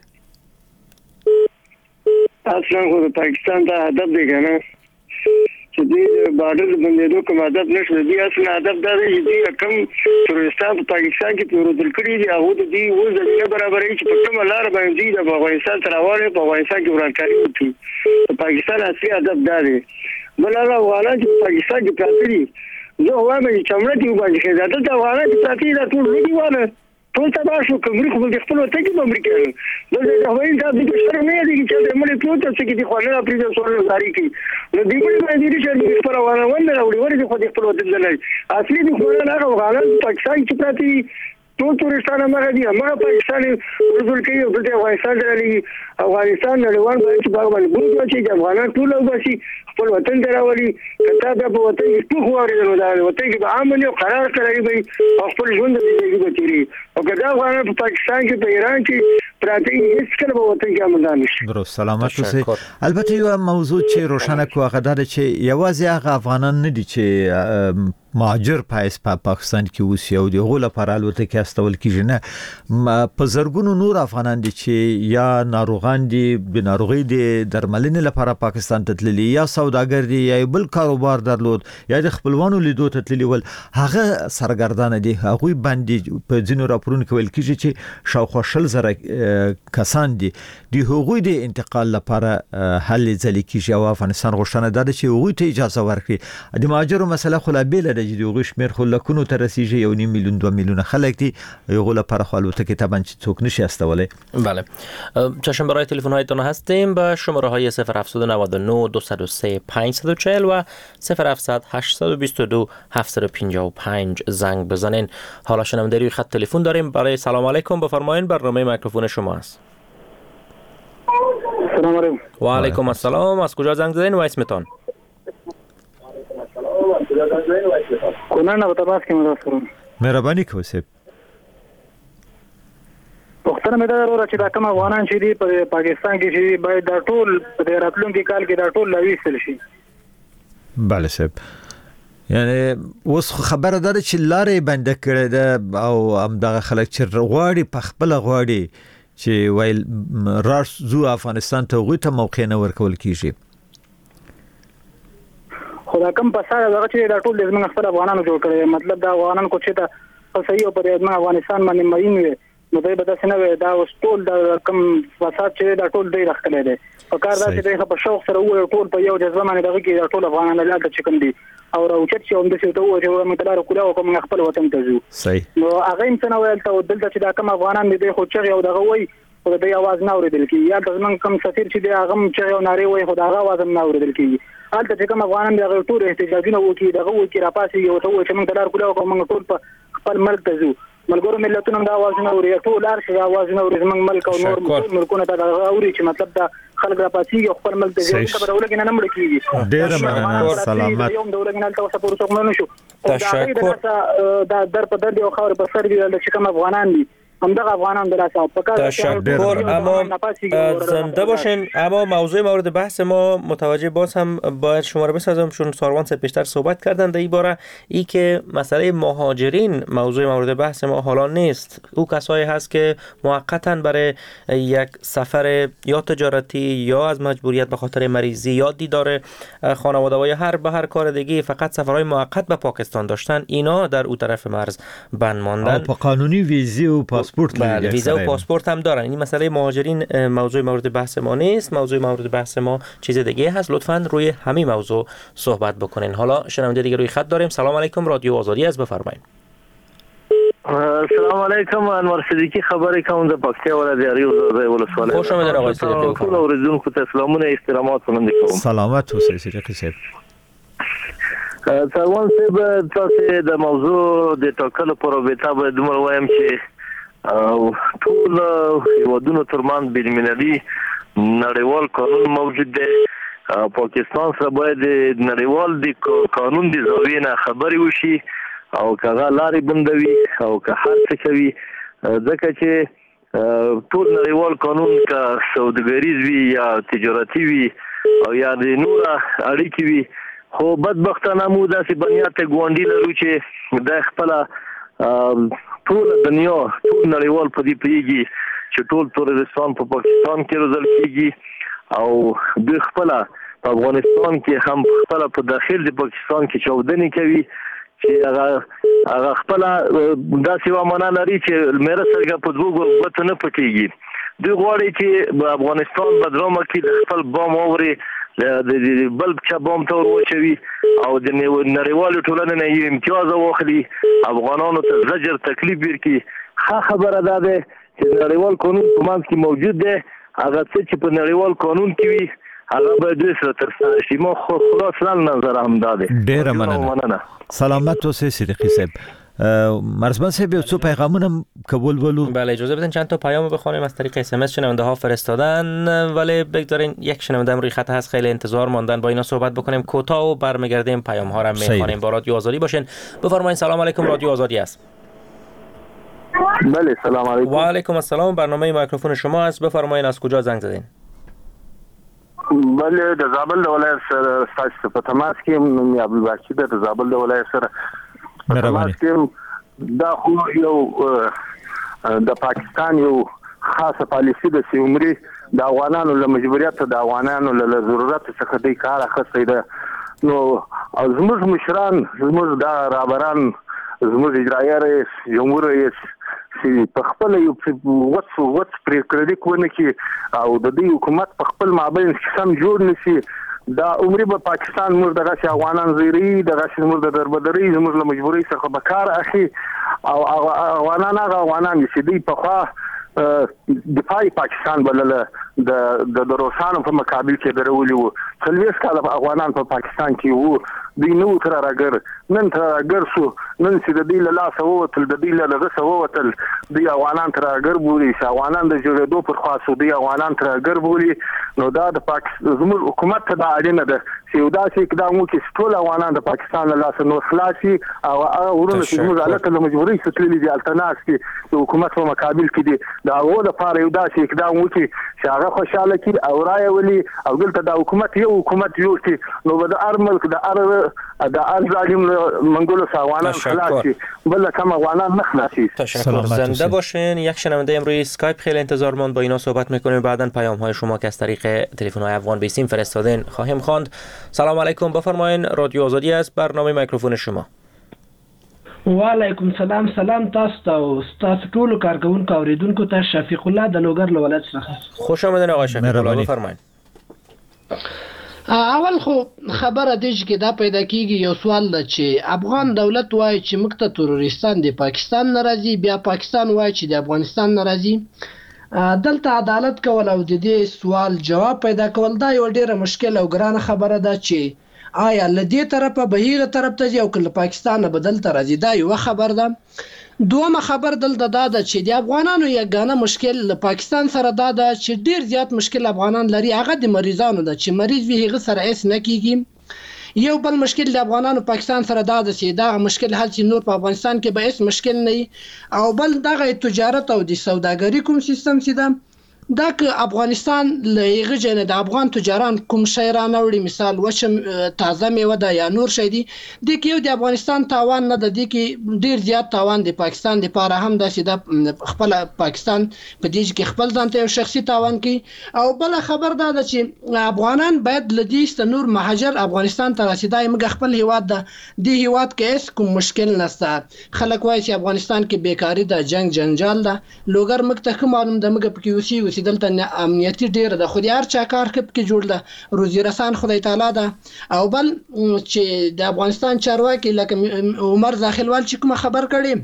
اصلا خو پاکستان ته هدف دی کنه چې دې بارډر بندېدو کوم هدف نشته. دی اصلا هدف دا دی چې کوم ترورستان په پاکستان کې تورودل کړي دي هغه د دې وزن برابرې چې په کومه لار باندې د افغانستان تر اواله په افغانستان کې ورانکاري وکړي. په پاکستان اصلي هدف دا دی. بل هغه افغانان چې پاکستان کې پراته دي زه وایم چې چمړه دی باندې چې دا د افغانان چې پراته دي ټول نه دی وانه ټول تبا شو کومري خو د خپل وطن کې په امریکا د هوایي دا د شر نه دی چې د ملي پروت څه کې دي خو نه پریزه سره زاري کوي نو دی په باندې چې پر روانه ونه راوړي ورته خو د خپل وطن نه اصلي د خو نه افغانان پاکستان کې پراته ټول تورستان هغه دي هغه پاکستان ورزول کوي او د افغانستان درلي افغانستان نړیوال باندې باغ باندې ګوند چې افغانان ټول وباسي خپل وطن دراولي کته د وطن کې خو ورته دا وطن کې به عامل قرار کوي به خپل ژوند دې به تیری او کدا افغانان په پاکستان کې په ایران کې پراته هیڅ کله به وطن کې عمل نشي. درست سلامت اوسئ. البته یو موضوع چې روشنه کو هغه دا چې یوازې هغه افغانان نه دي چې مهاجر په پاکستان کې اوسي او د غول لپاره البته کې استول کیږي نه په زرګونو نور افغانان دي چې یا ناروغان دي د ناروغي د درملنې لپاره پاکستان ته تللي یا سوداګر دي یا بل کاروبار درلود یا د خپلوانو لیدو ته تللي ول هغه سرګردان دي هغه باندې په ځینو راپورونو کې ویل کیږي چې شاوخوا 100,000 کسان دي د هغوی د انتقال لپاره حل ځلې کیږي او افغانستان غوښتنه ده چې هغوی ته اجازه ورکړي. د مهاجرو مسله خو لا بیل د دغه شمیر خو لکونو ته رسیږي 1 میلیون 2 میلیون خلک دي یو لپاره خو البته که طبعا څوک نشي استولای. بله چشم برای تلفن هایتون هستیم به شماره های 0799 203 540 و 0700 822 755 زنگ بزنین. حالا شنونده روی خط تلفن داریم. برای سلام علیکم بفرمایید برنامه میکروفون شما است. سلام علیکم. و علیکم السلام. از کجا زنگ زدین و اسمتون؟ کنان ابو تباس کې مدد کوم. مهرباني کوئ. پختہ غوښتنه مې دا وروره چې دا کوم افغانان چې دي په پاکستان کې چې باید دا ټول په راتلونکي کال کې دا ټول لاویستل شي. بله صاحب، یعنی اوس خبره ده چې لارې بنده کړې ده او همدغه خلک چې غواړي په خپل غواړي چې ویل راشو افغانستان ته غوي ته موقع نه ورکول کیږي. خدا کم پساره دغه چې دا ټول د زمونږ خپل افغانانو جوړ کړی، مطلب دا افغانان کو چې دا صحیح او په افغانستان باندې مین وي نو دوی به داسې نه وي دا اوس ټول د کم فساد چې دا ټول دوی راخلي دي په کار دا چې په شوق سره وو ټول په یو جذبه باندې دغه کې دا ټول افغانان لا چې کوم دي او راوچت چې هم د څه ته وو چې موږ تلاره کوله او کوم خپل وطن ته ځو. صحیح. نو هغه هم څنګه ویل ته دلته چې دا کم افغانان دي خو چې یو دغه وای خو د आवाज نه اوریدل کی یا د زمون کم سفیر چې دی هغه چې یو ناری وای خو دا आवाज نه اوریدل کی حالت چې کوم افغانان دغه ټول احتجاجونه وکي دغه وکي را پاسي یو ته چې موږ تلاره کوله او موږ ټول په خپل ملک ته ځو. ملګرو ملتونو دا आवाज نه اوري ټول ارشي आवाज نه اوري زمنګ ملک او نور ملکونه دا اوري چې مطلب دا خلک را پاتې خپل ملک ته ځي خبره ولګنه نه مړ کیږي. ډېر مننه، سلامت. یوم د ولګنه تاسو سره څوک نه شو دا در په در یو خبر په سر دی چې کوم افغانان دي همدغه افغانان دراسه تشکر. اما زنده باشین. اما موضوع مورد بحث ما متوجه باز هم باید شما رو بسازم چون ساروان سے پیشتر صحبت کردن در این باره ای که مسئله مهاجرین موضوع مورد بحث ما حالا نیست. او کسایی هست که موقتا برای یک سفر یا تجارتی یا از مجبوریت به خاطر مریضی یا دیدار خانواده و یا هر کار دیگه فقط سفرهای موقت به پاکستان داشتن، اینا در او طرف مرز بند ماندن. با قانونی ویزی و پاسپورت بله ویزا و پاسپورت هم دارن. این مسئله مهاجرین موضوع مورد بحث ما نیست. موضوع مورد بحث ما چیز دیگه هست. لطفاً روی همین موضوع صحبت بکنین. حالا شنونده دیگه روی خط داریم. سلام علیکم، رادیو آزادی است، بفرمایید. سلام علیکم، انور صدیقی خبرې کوم د پکتیا ولایت ولسوالۍ ولسوالۍ. خوش آمدید آقای صدیقی. ټول اوریدونکو ته سلامونه احترامات وړاندې کوم. سلامت اوسئ صدیقی صاحب. سروان صاحب تاسو د موضوع د ټاکلو پر وبته باید موږ وایم چې ټول هیوادونو ترمن بین‌المللي نړیوال قانون موجود دی. پاکستان سره باید نړیوال د قانون د زاویې نه خبرې وشي او کاغه لارې بندوي او که هر څه کوي ځکه چې ټول نړیوال قانون کا سوداګریز وي یا تجارتي وي او یا د نور اړیکې وي خو بدبختانه مو داسې بنیاد ګوندی لرو چې د خپل ټول دنیا ټول نړیوال په دې پیږي چې ټول تورستان په پاکستان کې روزل کیږي او د خپل په افغانستان کې هم خپل په داخل د پاکستان کې چودنې کوي چې هغه خپل داسې ومنه لري چې مېره سرګه په دوه غوته نه پټيږي. دوی غواړي چې افغانستان بدرامه کې د خپل بام اوري د بلب چا بام تور وچوي او د نړیوالو ټولنې نه امتیاز واخلي، افغانانو ته زجر تکلیف ورکړي. خبره ده چې نړیوال قانون په منځ کې موجود دی، هغه څه چې په نړیوال قانون کې وي هغه باید سره ترسره شي. ما خلاص نظر هم داده. ډیره مننه. سلامت اوسئ صدیقی صاحب. مرزبان صاحب یو څو پیغامونه قبول ولو. بله اجازه بدین چند تا پیامو بخونیم از طریق اس ام اس شنونده ها فرستادن، ولی بگذارین یک شنونده روی خط هست خیلی انتظار ماندن، با اینا صحبت بکنیم کوتاه و برمیگردیم پیام ها رو میخوانیم. با رادیو آزادی باشین. بفرمایید. سلام علیکم، رادیو آزادی است. بله سلام علیکم. و علیکم السلام. برنامه میکروفون شما است، بفرمایید از کجا زنگ زدین؟ بله د زابل د ولایت سره تاسو په تماس کې مې ابوبکر د زابل د ولایت سره مهرباني. دا خو یو د پاکستان یو خاصه پالیسي د سیمري د افغانانو له مجبوریت د افغانانو له ضرورت څخه د کار اخیستی ده. نو زموږ مشران زموږ د رهبران زموږ اجرایي رئیس جمهور رئیس چې په خپل یو وڅ پریکړه کوي چې او د دې حکومت په خپل مابین سم جوړ نشي. دا عمرې په پاکستان موږ دغه افغانان زیری دغه موږ د دربدري زموږ له مجبوري څخه به کار اخی او افغانان چې دی په خوا دفاعي پاکستان بلله د روسانو په مقابل کې درولي وو. 40 کال افغانان په پاکستان کې وو. دوی نو تر راګر نن تر راګر شو نن چې د دې له لاسه ووتل د دې له لاسه ووتل دوی افغانان تر راګر بولي چې افغانان د جوړېدو پر خاصو دوی افغانان تر راګر بولي. نو دا د پاکستان زموږ حکومت ته دا اړینه ده چې یو داسې اقدام وکړي ټول افغانان د پاکستان له لاسه نو خلاصي او ورونه چې موږ حالت له مجبورۍ ستللي دي التناس کې د حکومت په مقابل کې دي دا هغه لپاره یو داسې اقدام وکړي چې هغه خوشاله کړي او رایه ولي او دلته د حکومت یو حکومت جوړ کړي نو به د هر ملک د هر ظالم منګولو افغانان خلاص شي بل کم افغانان نه خلاصي. تشکر. زنده باشین. یک شنونده امروی اسکایپ خیلی انتظارمند با اینا صحبت میکنیم بعداً پیام های شما که از طریق تلفن های افغان 20 فرستادین خواهیم خواند. سلام علیکم بفرمایین. رادیو آزادی است. برنامه میکروفون شما. و علیکم سلام. سلام تاسو ته تاسو ټول کارکونکو اوریدونکو ته شفیق الله د لوګر ولایت څخه. خوش آمدین آقای شفیق الله. بفرمایید. اول خو خبره دی چې دا پیدا کیږي یو سوال ده چې افغان دولت وایي چې موږ ته تروریستان د پاکستان ناراضي بیا پاکستان وایي چې د افغانستان ناراضي. دلته عدالت کول او د دې سوال جواب پیدا کول دا یو ډیره مشکل او ګرانه خبره ده چې آیا لدې طرفه به هیغه طرف ته ځي او کله پاکستان بدل ته راځي. دا یو خبر ده. دومره خبر دلته دا ده چې د افغانانو یګانه مشکل له پاکستان سره دا ده چې ډیر زیات مشکل افغانان لري هغه د مریضانو ده چې مریض وي هغه سره هیڅ نه کیږي. یو بل مشکل د افغانانو پاکستان سره دا ده چې دا مشکل حل چې نور په افغانستان کې به هیڅ مشکل نه او بل دغه تجارت او د سوداګری کوم سیستم چې ده دا که افغانستان له غجنه د افغان تجاران کوم شی را نوړي مثال وشم تازه میوه ده یا نور شی دي د کې د افغانستان تاوان نه ده د کې ډیر زیات تاوان د پاکستان لپاره هم ده چې د خپل پاکستان په دې کې خپل ځان ته شخصي تاوان کوي او بل خبر ده چې افغانان باید لدیست نور مهاجر افغانستان ته رسیدای موږ خپل هیواد ده د هیواد کې کوم مشکل نشته. خلک وایي چې افغانستان کې بیکاری ده جنگ جنجال ده لوګر مکته معلوم ده موږ پکې اوسې دلته امنیتي ډیر ده خو یار چا کار کې جوړ ده روزي رسان خدای تعالی ده او بل چې د افغانستان چارواکي لکه عمر زاخیلوال چې کوم خبر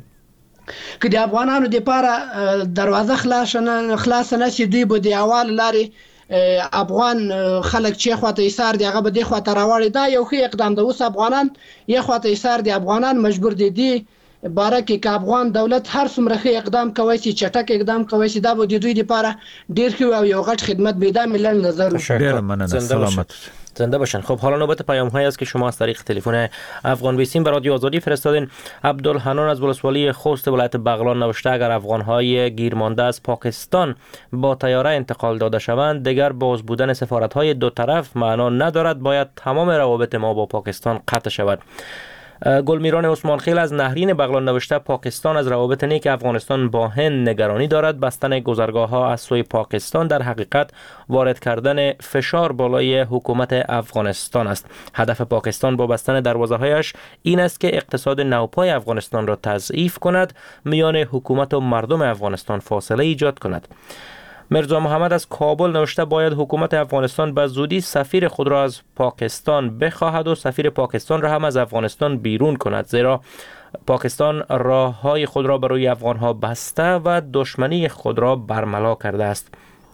کړي چې د افغانانو د لپاره دروازه خلاص نه شي دوی به د اول لاري افغان خلک چې خواته ایثار دی هغه به د خواته راوړي. دا یو ښه اقدام ده. اوس افغانان یې خواته ایثار دی افغانان مجبور دي باره کې که افغان دولت هر څومره ښه اقدام کوي چې چټک اقدام کوي چې دا به د دوی لپاره ډیر ښه او یو غټ خدمت به دا ملل نظر. ډیر مننه. سلامت. زنده باشن. خب حالا نوبت پیام هایی است که شما از طریق تلفن افغان 20 به رادیو آزادی فرستادین. عبدالحنان از ولسوالی خوست ولایت بغلان نوشته اگر افغان های گیر مانده از پاکستان با طیاره انتقال داده شوند دیگر باز بودن سفارت های دو طرف معنا ندارد باید تمام روابط ما با پاکستان قطع شود. گلمیران عثمان خیل از نهرین بغلان نوشته پاکستان از روابط نیک افغانستان با هند نگرانی دارد. بستن گذرگاه ها از سوی پاکستان در حقیقت وارد کردن فشار بالای حکومت افغانستان است. هدف پاکستان با بستن دروازه هایش این است که اقتصاد نوپای افغانستان را تضعیف کند میان حکومت و مردم افغانستان فاصله ایجاد کند. مرزا محمد از کابل نوشته باید حکومت افغانستان به زودی سفیر خود را از پاکستان بخواهد و سفیر پاکستان را هم از افغانستان بیرون کند زیرا پاکستان راههای خود را برای افغانها بسته و دشمنی خود را برملا کرده است.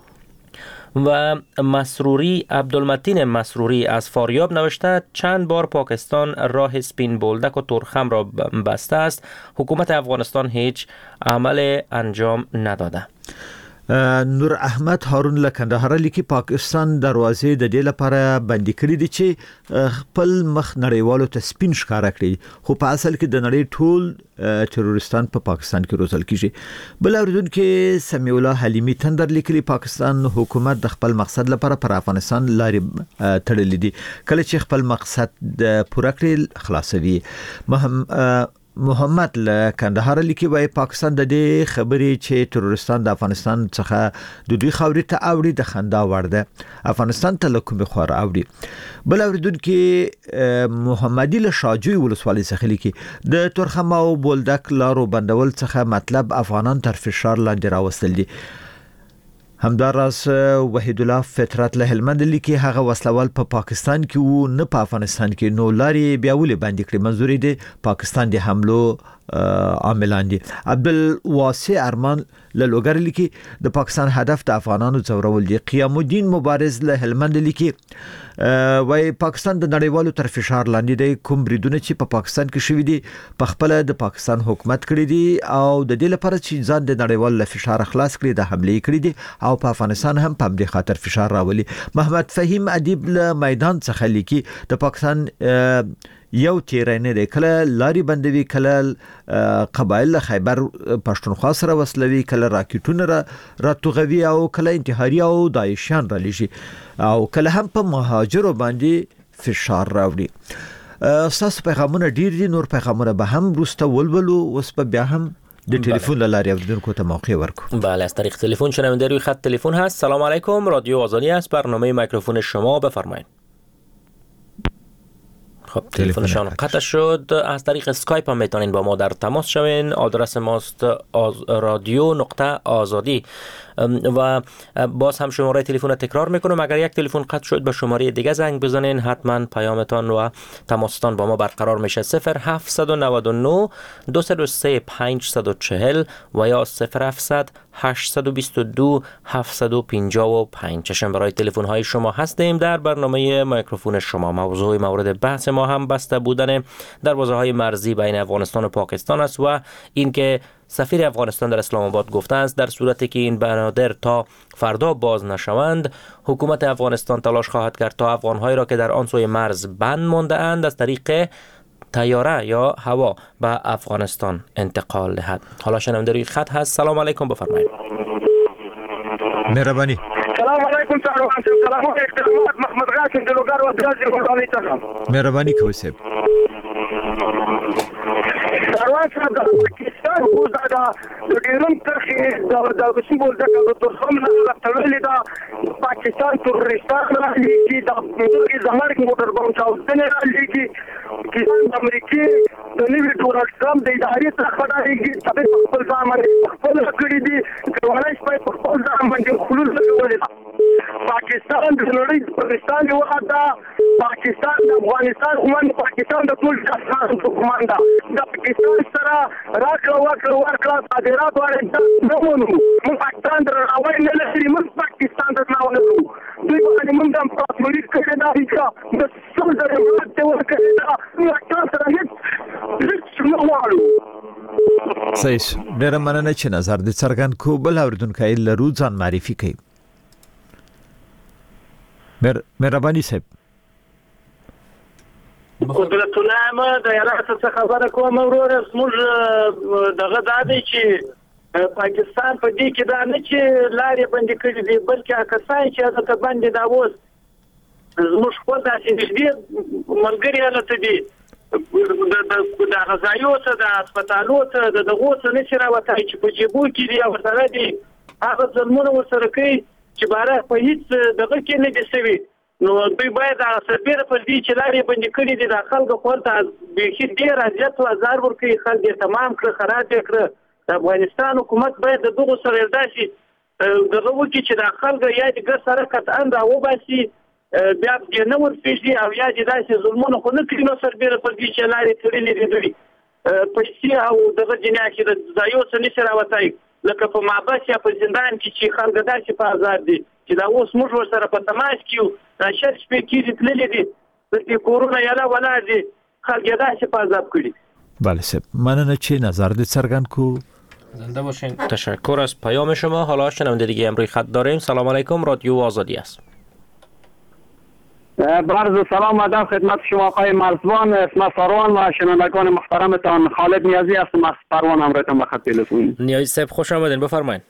و مسروری عبدالمتین مسروری از فاریاب نوشته چند بار پاکستان راه سپین بولدک و ترخم را بسته است حکومت افغانستان هیچ عمل انجام نداده. نور احمد هارون لکندهار لیکي پاکستان دروازې د دې لپاره بندي کړې دي چې خپل مخ نړیوالو ته سپین ښکارا کړي خو په اصل کې د نړۍ ټول تروریستان په پاکستان کې روزل کیږي. بل اوریدونکو سمیع الله حلیمی تندر لیکلي پاکستان حکومت د خپل مقصد لپاره پر افغانستان لاري تړلې دي کله چې خپل مقصد د پوره کړي خلاصوي. محمد له کندهار لیکي وايي پاکستان د دې خبرې چې تروریستان د افغانستان څخه د دوی خاورې ته اوړي د خندا وړ ده افغانستان ته لکه خور اوړي. بل اوریدونکو محمدي له شاجوی ولسوالۍ څخه لیکي د ترخم او بولدک لارو بندول څخه مطلب افغانان تر فشار لاندې راوستل دي. همداراز وحید الله فطرت له هلمند لیکي هغه وسلوال په پاکستان کې وو نه په افغانستان کې نو لاري بیا ولې باندې کړی منځوري دي پاکستان د حملو عاملان دي. عبدالواسع ارمان له لوګر لیکي د پاکستان هدف د افغانانو ځورول دي. قیام الدین مبارز له هلمند لیکي وای پاکستان د نړیوالو تر فشار لاندې دی کوم بریدونه چې په پاکستان کې شوي دي په خپل د پاکستان حکومت کړی دي او د دې لپاره چې ځان د نړیوال له فشار خلاص کړي د حمله کړی دي او په افغانستان هم په دې خاطر فشار راولي. محمد فهیم ادیب له میدان څخه لیکي د پاکستان یو تیر نه دی کله لاري بندوي کله قبایل خیبر پښتونخوا سره وسلوي کله راکټونه را توغوي او کله انتحاري او داعشان را لشي او کله هم په مهاجرو باندې فشار راوړي. اساس پیغامونه ډیر دي، نور پیغامونه به هم روسته ولولو. اوس په بیا هم د تلفن لارې اوریدونکو ته موقع ورکو. بله، از طریق تلفن شنونده روی خط تلفن هست. سلام علیکم، رادیو آزادی است، برنامه میکروفون شما، بفرمایید. خب تلفنشان قطع شد. از طریق اسکایپ هم میتونین با ما در تماس شوین. آدرس ماست radio.azadi و باز هم شماره تلفن تکرار میکنم. اگر یک تلفن قطع شد به شماره دیگه زنگ بزنین، حتما پیامتان و تماستان با ما برقرار میشه. 0799 203 540 و یا 0700 822 755. چشم برای تلفن های شما هستیم. در برنامه میکروفون شما موضوع مورد بحث ما هم بسته بودن دروازه های مرزی بین افغانستان و پاکستان است و اینکه سفیر افغانستان در اسلام آباد گفته است در صورتی که این بنادر تا فردا باز نشوند، حکومت افغانستان تلاش خواهد کرد تا افغان‌هایی را که در آن سوی مرز بند مانده اند از طریق طیاره یا هوا به افغانستان انتقال دهد. حالا شنونده روی خط هست. سلام علیکم، بفرمایید. مهربانی. سلام علیکم سلام احترامات محمد قاسم دلوګر و درازي ولانی څخه. مهربانی کوي صاحب. سروان صاحب د پاکستان خو دا د ډیرم ترخی د وسیبول د ترخم نه تړلې دا پاکستان تورستان راځي چې د زمرګ موټر بم چاودنه راځي چې کیسان د امریکای د نیو ډونالډ ټرمپ د ادارې څخه راځي چې خپل ځامن خپل کړی دي کولای شي په خپل ځامن کې خلل لګولې. پاکستان د نړۍ پاکستان یو حدا پاکستان د افغانستان قومن پاکستان د ټول افغان حکومت دا د پاکستان سره راکړه ورکړه صادرات ورته نمونه موږ پاکستان دراوي نه لري، موږ پاکستان درناونه کوو. دوی باندې موږ هم پاسپورت کړی دا چې د څو درې ته ورکړي دا موږ سره هیڅ نه وایو. صحیح، ډېر مننه چې نظر دې څرګند کو. بل اوریدونکو لرو ځان معرفي کوي. مهرباني صاحب. قدرت الله ما د یاره څه خبره کوم ورور موږ دغه د دې چې پاکستان په دې کې دا نه چې لارې بندي کړې دي بلکې کسان چې د باندې دا ووس موږ خپل داسې دې ملګری حالت دي د غذایو ته د هسپتالو ته د دغو څه نشي راوتای چې په جیبو کې دي او ورسره دي هغه ظلمونه ورسره کوي چې باره په هیڅ دغه کې نه دي سوي. نو دوی باید سفیر پر دې چې لارې بندي کړي دي د خلکو خپل بیخي ډېر اذیت او ازار ورکوي، خلک یې تمام کړه خراب یې کړه. د افغانستان حکومت باید د دغو سره داسې دغه وکړي چې د خلکو یا د ګر سره قطعا راوباسي بیا یې نه ورپېږدي او یا د داسې ظلمونه خو نه کړي. نو سربیره پر دې چې لارې تړلې دي دوی پیسې او دغه جنیا کې د ځایو څه نشي راوتای لکه په محبس یا په زندان کې چې خلک داسې په آزاد دي چې دا اوس موږ ورسره په تماس کې یو. دا شل شپې کېږي تللې دي د دې کورونه یاله ولا دي خلک یې داسې په عذاب کړي. بله صاحب، مننه چې نظر دې څرګند کو. زنده باشین. تشکر از پیام شما. حالا شنونده دیگه هم روی خط داریم. سلام علیکم، رادیو آزادی است. برز سلام و ادب خدمت شما آقای مرزبان، اسم سروان و شنوندگان محترمتان. خالد نیازی هستم از سروان، همراهتان به خط تلفن. نیازی صاحب خوش آمدین، بفرمایید.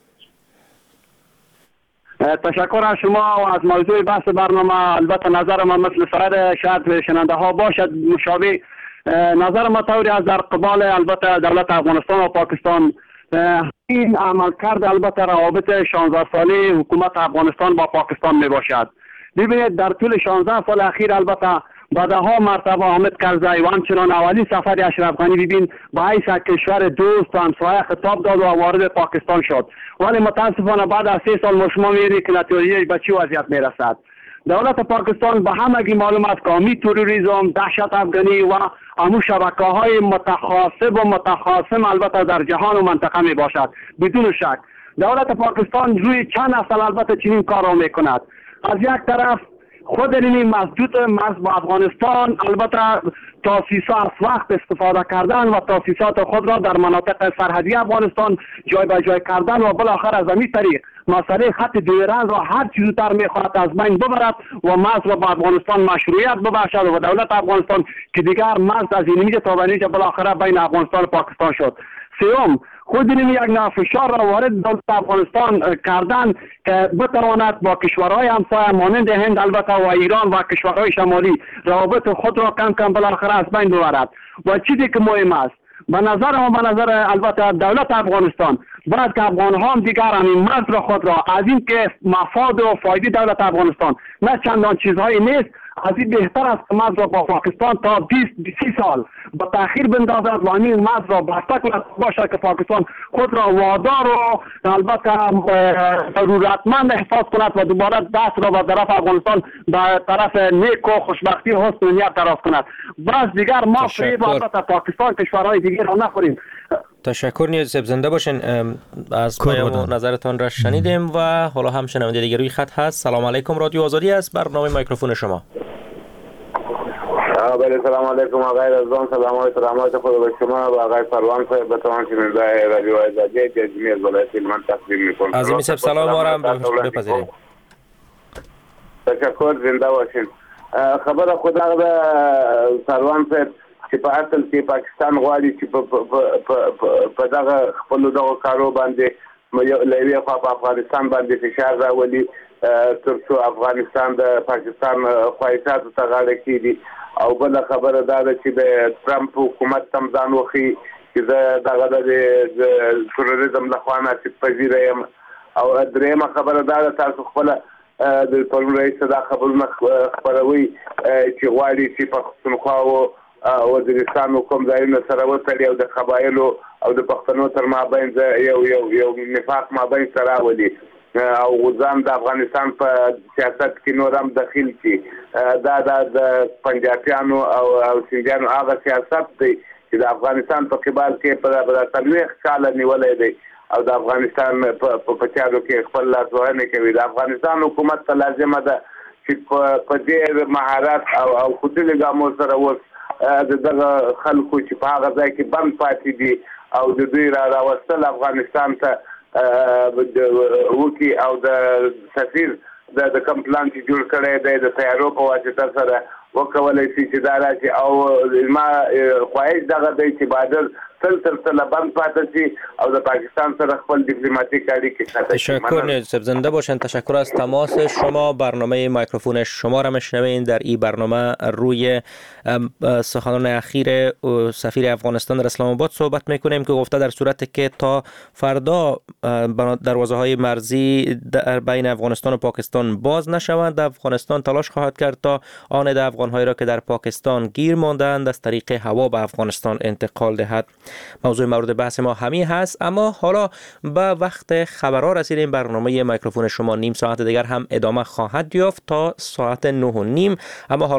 تشکر از شما و از موضوع بحث برنامه. البته نظر ما مثل سایر شاید شنونده ها باشد مشابه نظر ما طوری از در قبال البته دولت افغانستان و پاکستان این عملکرد البته روابط 16 ساله حکومت افغانستان با پاکستان می باشد. ببینید در طول 16 سال اخیر البته بعدها مرتبه حامد کرزی و همچنان اولی سفر اشرف غنی ببین با حیث کشور دوست و همسایه خطاب داد و وارد پاکستان شد، ولی متاسفانه بعد از 3 سال ما شما می‌بینید که نتیجه به چه وضعیت میرسد. دولت پاکستان به همگی معلوم است که امی تروریسم، دهشت افغانی و امو شبکه‌های متخاصم و متخاصم البته در جهان و منطقه می باشد. بدون شک دولت پاکستان روی چند اصل البته چنین کار را میکند. از یک طرف خود این مرز با افغانستان البته تاسیسات وقت استفاده کردن و تاسیسات خود را در مناطق سرحدی افغانستان جای به جای کردن و بالاخره از همین طریق مسئله خط دیران را هر چیز زودتر میخواهد از بین ببرد و مرز را با افغانستان مشروعیت ببخشد و دولت افغانستان که دیگر مرز از اینجا تا اینجا بالاخره بین افغانستان و پاکستان شد. سوم، خود این یک نوع فشار را وارد دولت افغانستان کردن که بتواند با کشورهای همسایه مانند هند البته و ایران و کشورهای شمالی روابط خود را کم کم بالاخره از بین ببرد. و چیزی که مهم است به نظر البته دولت افغانستان باید که افغان ها هم دیگر همین مرز را خود را از این که مفاد و فایده دولت افغانستان نه چندان چیزهایی نیست، از این بهتر است که مرز را با پاکستان تا 20-30 سال با تأخیر بندازد و همین مرز را بسته کند باشد که پاکستان خود را وادار و البته ضرورتمند احساس کند و دوباره دست را به طرف افغانستان به طرف نیک و خوشبختی و حسن نیت دراز کند. باز دیگر ما فریب البته پاکستان کشورهای دیگر را نخوریم. تشکر نیاز زنده باشین. از پیام و نظرتان را شنیدیم و حالا هم شنونده دیگه روی خط هست. سلام علیکم، رادیو آزادی است، برنامه میکروفون شما. بله سلام علیکم آقای رضوان، سلامات خود به شما و آقای فروان صاحب به تمام شنوندگان رادیو آزادی جزمی از ولایت هلمند تقدیم میکنم. عظیمی صاحب سلام آرام بپذیرید. تشکر، زنده باشین. خبر خدا فروان صاحب چې په اصل کې پاکستان غواړي چې په دغه خپل دغه کارو باندې لوی خوا په افغانستان باندې فشار راولي ترڅو افغانستان د پاکستان خواهشاتو ته غاړه کېږدي. او بله خبره دا ده چې د ټرمپ حکومت هم ځان وښیي چې زه دغه د تروریزم له خوا ناسب پذیره یم. او درېیمه خبره دا ده تاسو خپله د پرون رئیس دا خبرونه خپروي چې غواړي چې پښتونخوا وزیرستان کوم ځایونه سره وتړي او د قبایلو او د پښتنو تر مابین یو نفاق مابین سره راولي او ځان د افغانستان په سیاست کې نور هم دخیل کړي. دا د پنجابیانو او سینجیانو هغه سیاست دی چې د افغانستان په قبال کې په 40 کاله نیولی دی او د افغانستان په چارو کې خپل لاسوهنې کوي. د افغانستان حکومت ته لازمه ده چې په دې مهارت او خودلي ګامو سره اوس دغه خلکو چې په هغه ځای کې بند پاتې دي او د دوی راوستل افغانستان ته وکي او د سفیر د کوم پلان چې جوړ کړی دی د تیارو په واسطه سره وکولای شي چې دا راشي. او ما خواهش دغه دی چې بادر تل بند پاتې شي او د پاکستان سره خپل دیپلماتیک اړیکې ساتي. تشکر نیاز صاحب، زنده باشین. تشکر از تماس شما. برنامه میکروفون شما را میشنوین. در این برنامه روی سخنان اخیر سفیر افغانستان در اسلام آباد صحبت میکنیم که گفته در صورتی که تا فردا دروازه‌های مرزی در بین افغانستان و پاکستان باز نشوند، افغانستان تلاش خواهد کرد تا آن افغان‌هایی را که در پاکستان گیر ماندند از طریق هوا به افغانستان انتقال دهد. موضوع مورد بحث ما همین هست، اما حالا به وقت خبرها رسیدیم. برنامه میکروفون شما نیم ساعت دیگر هم ادامه خواهد یافت تا ساعت 9:30. اما حالا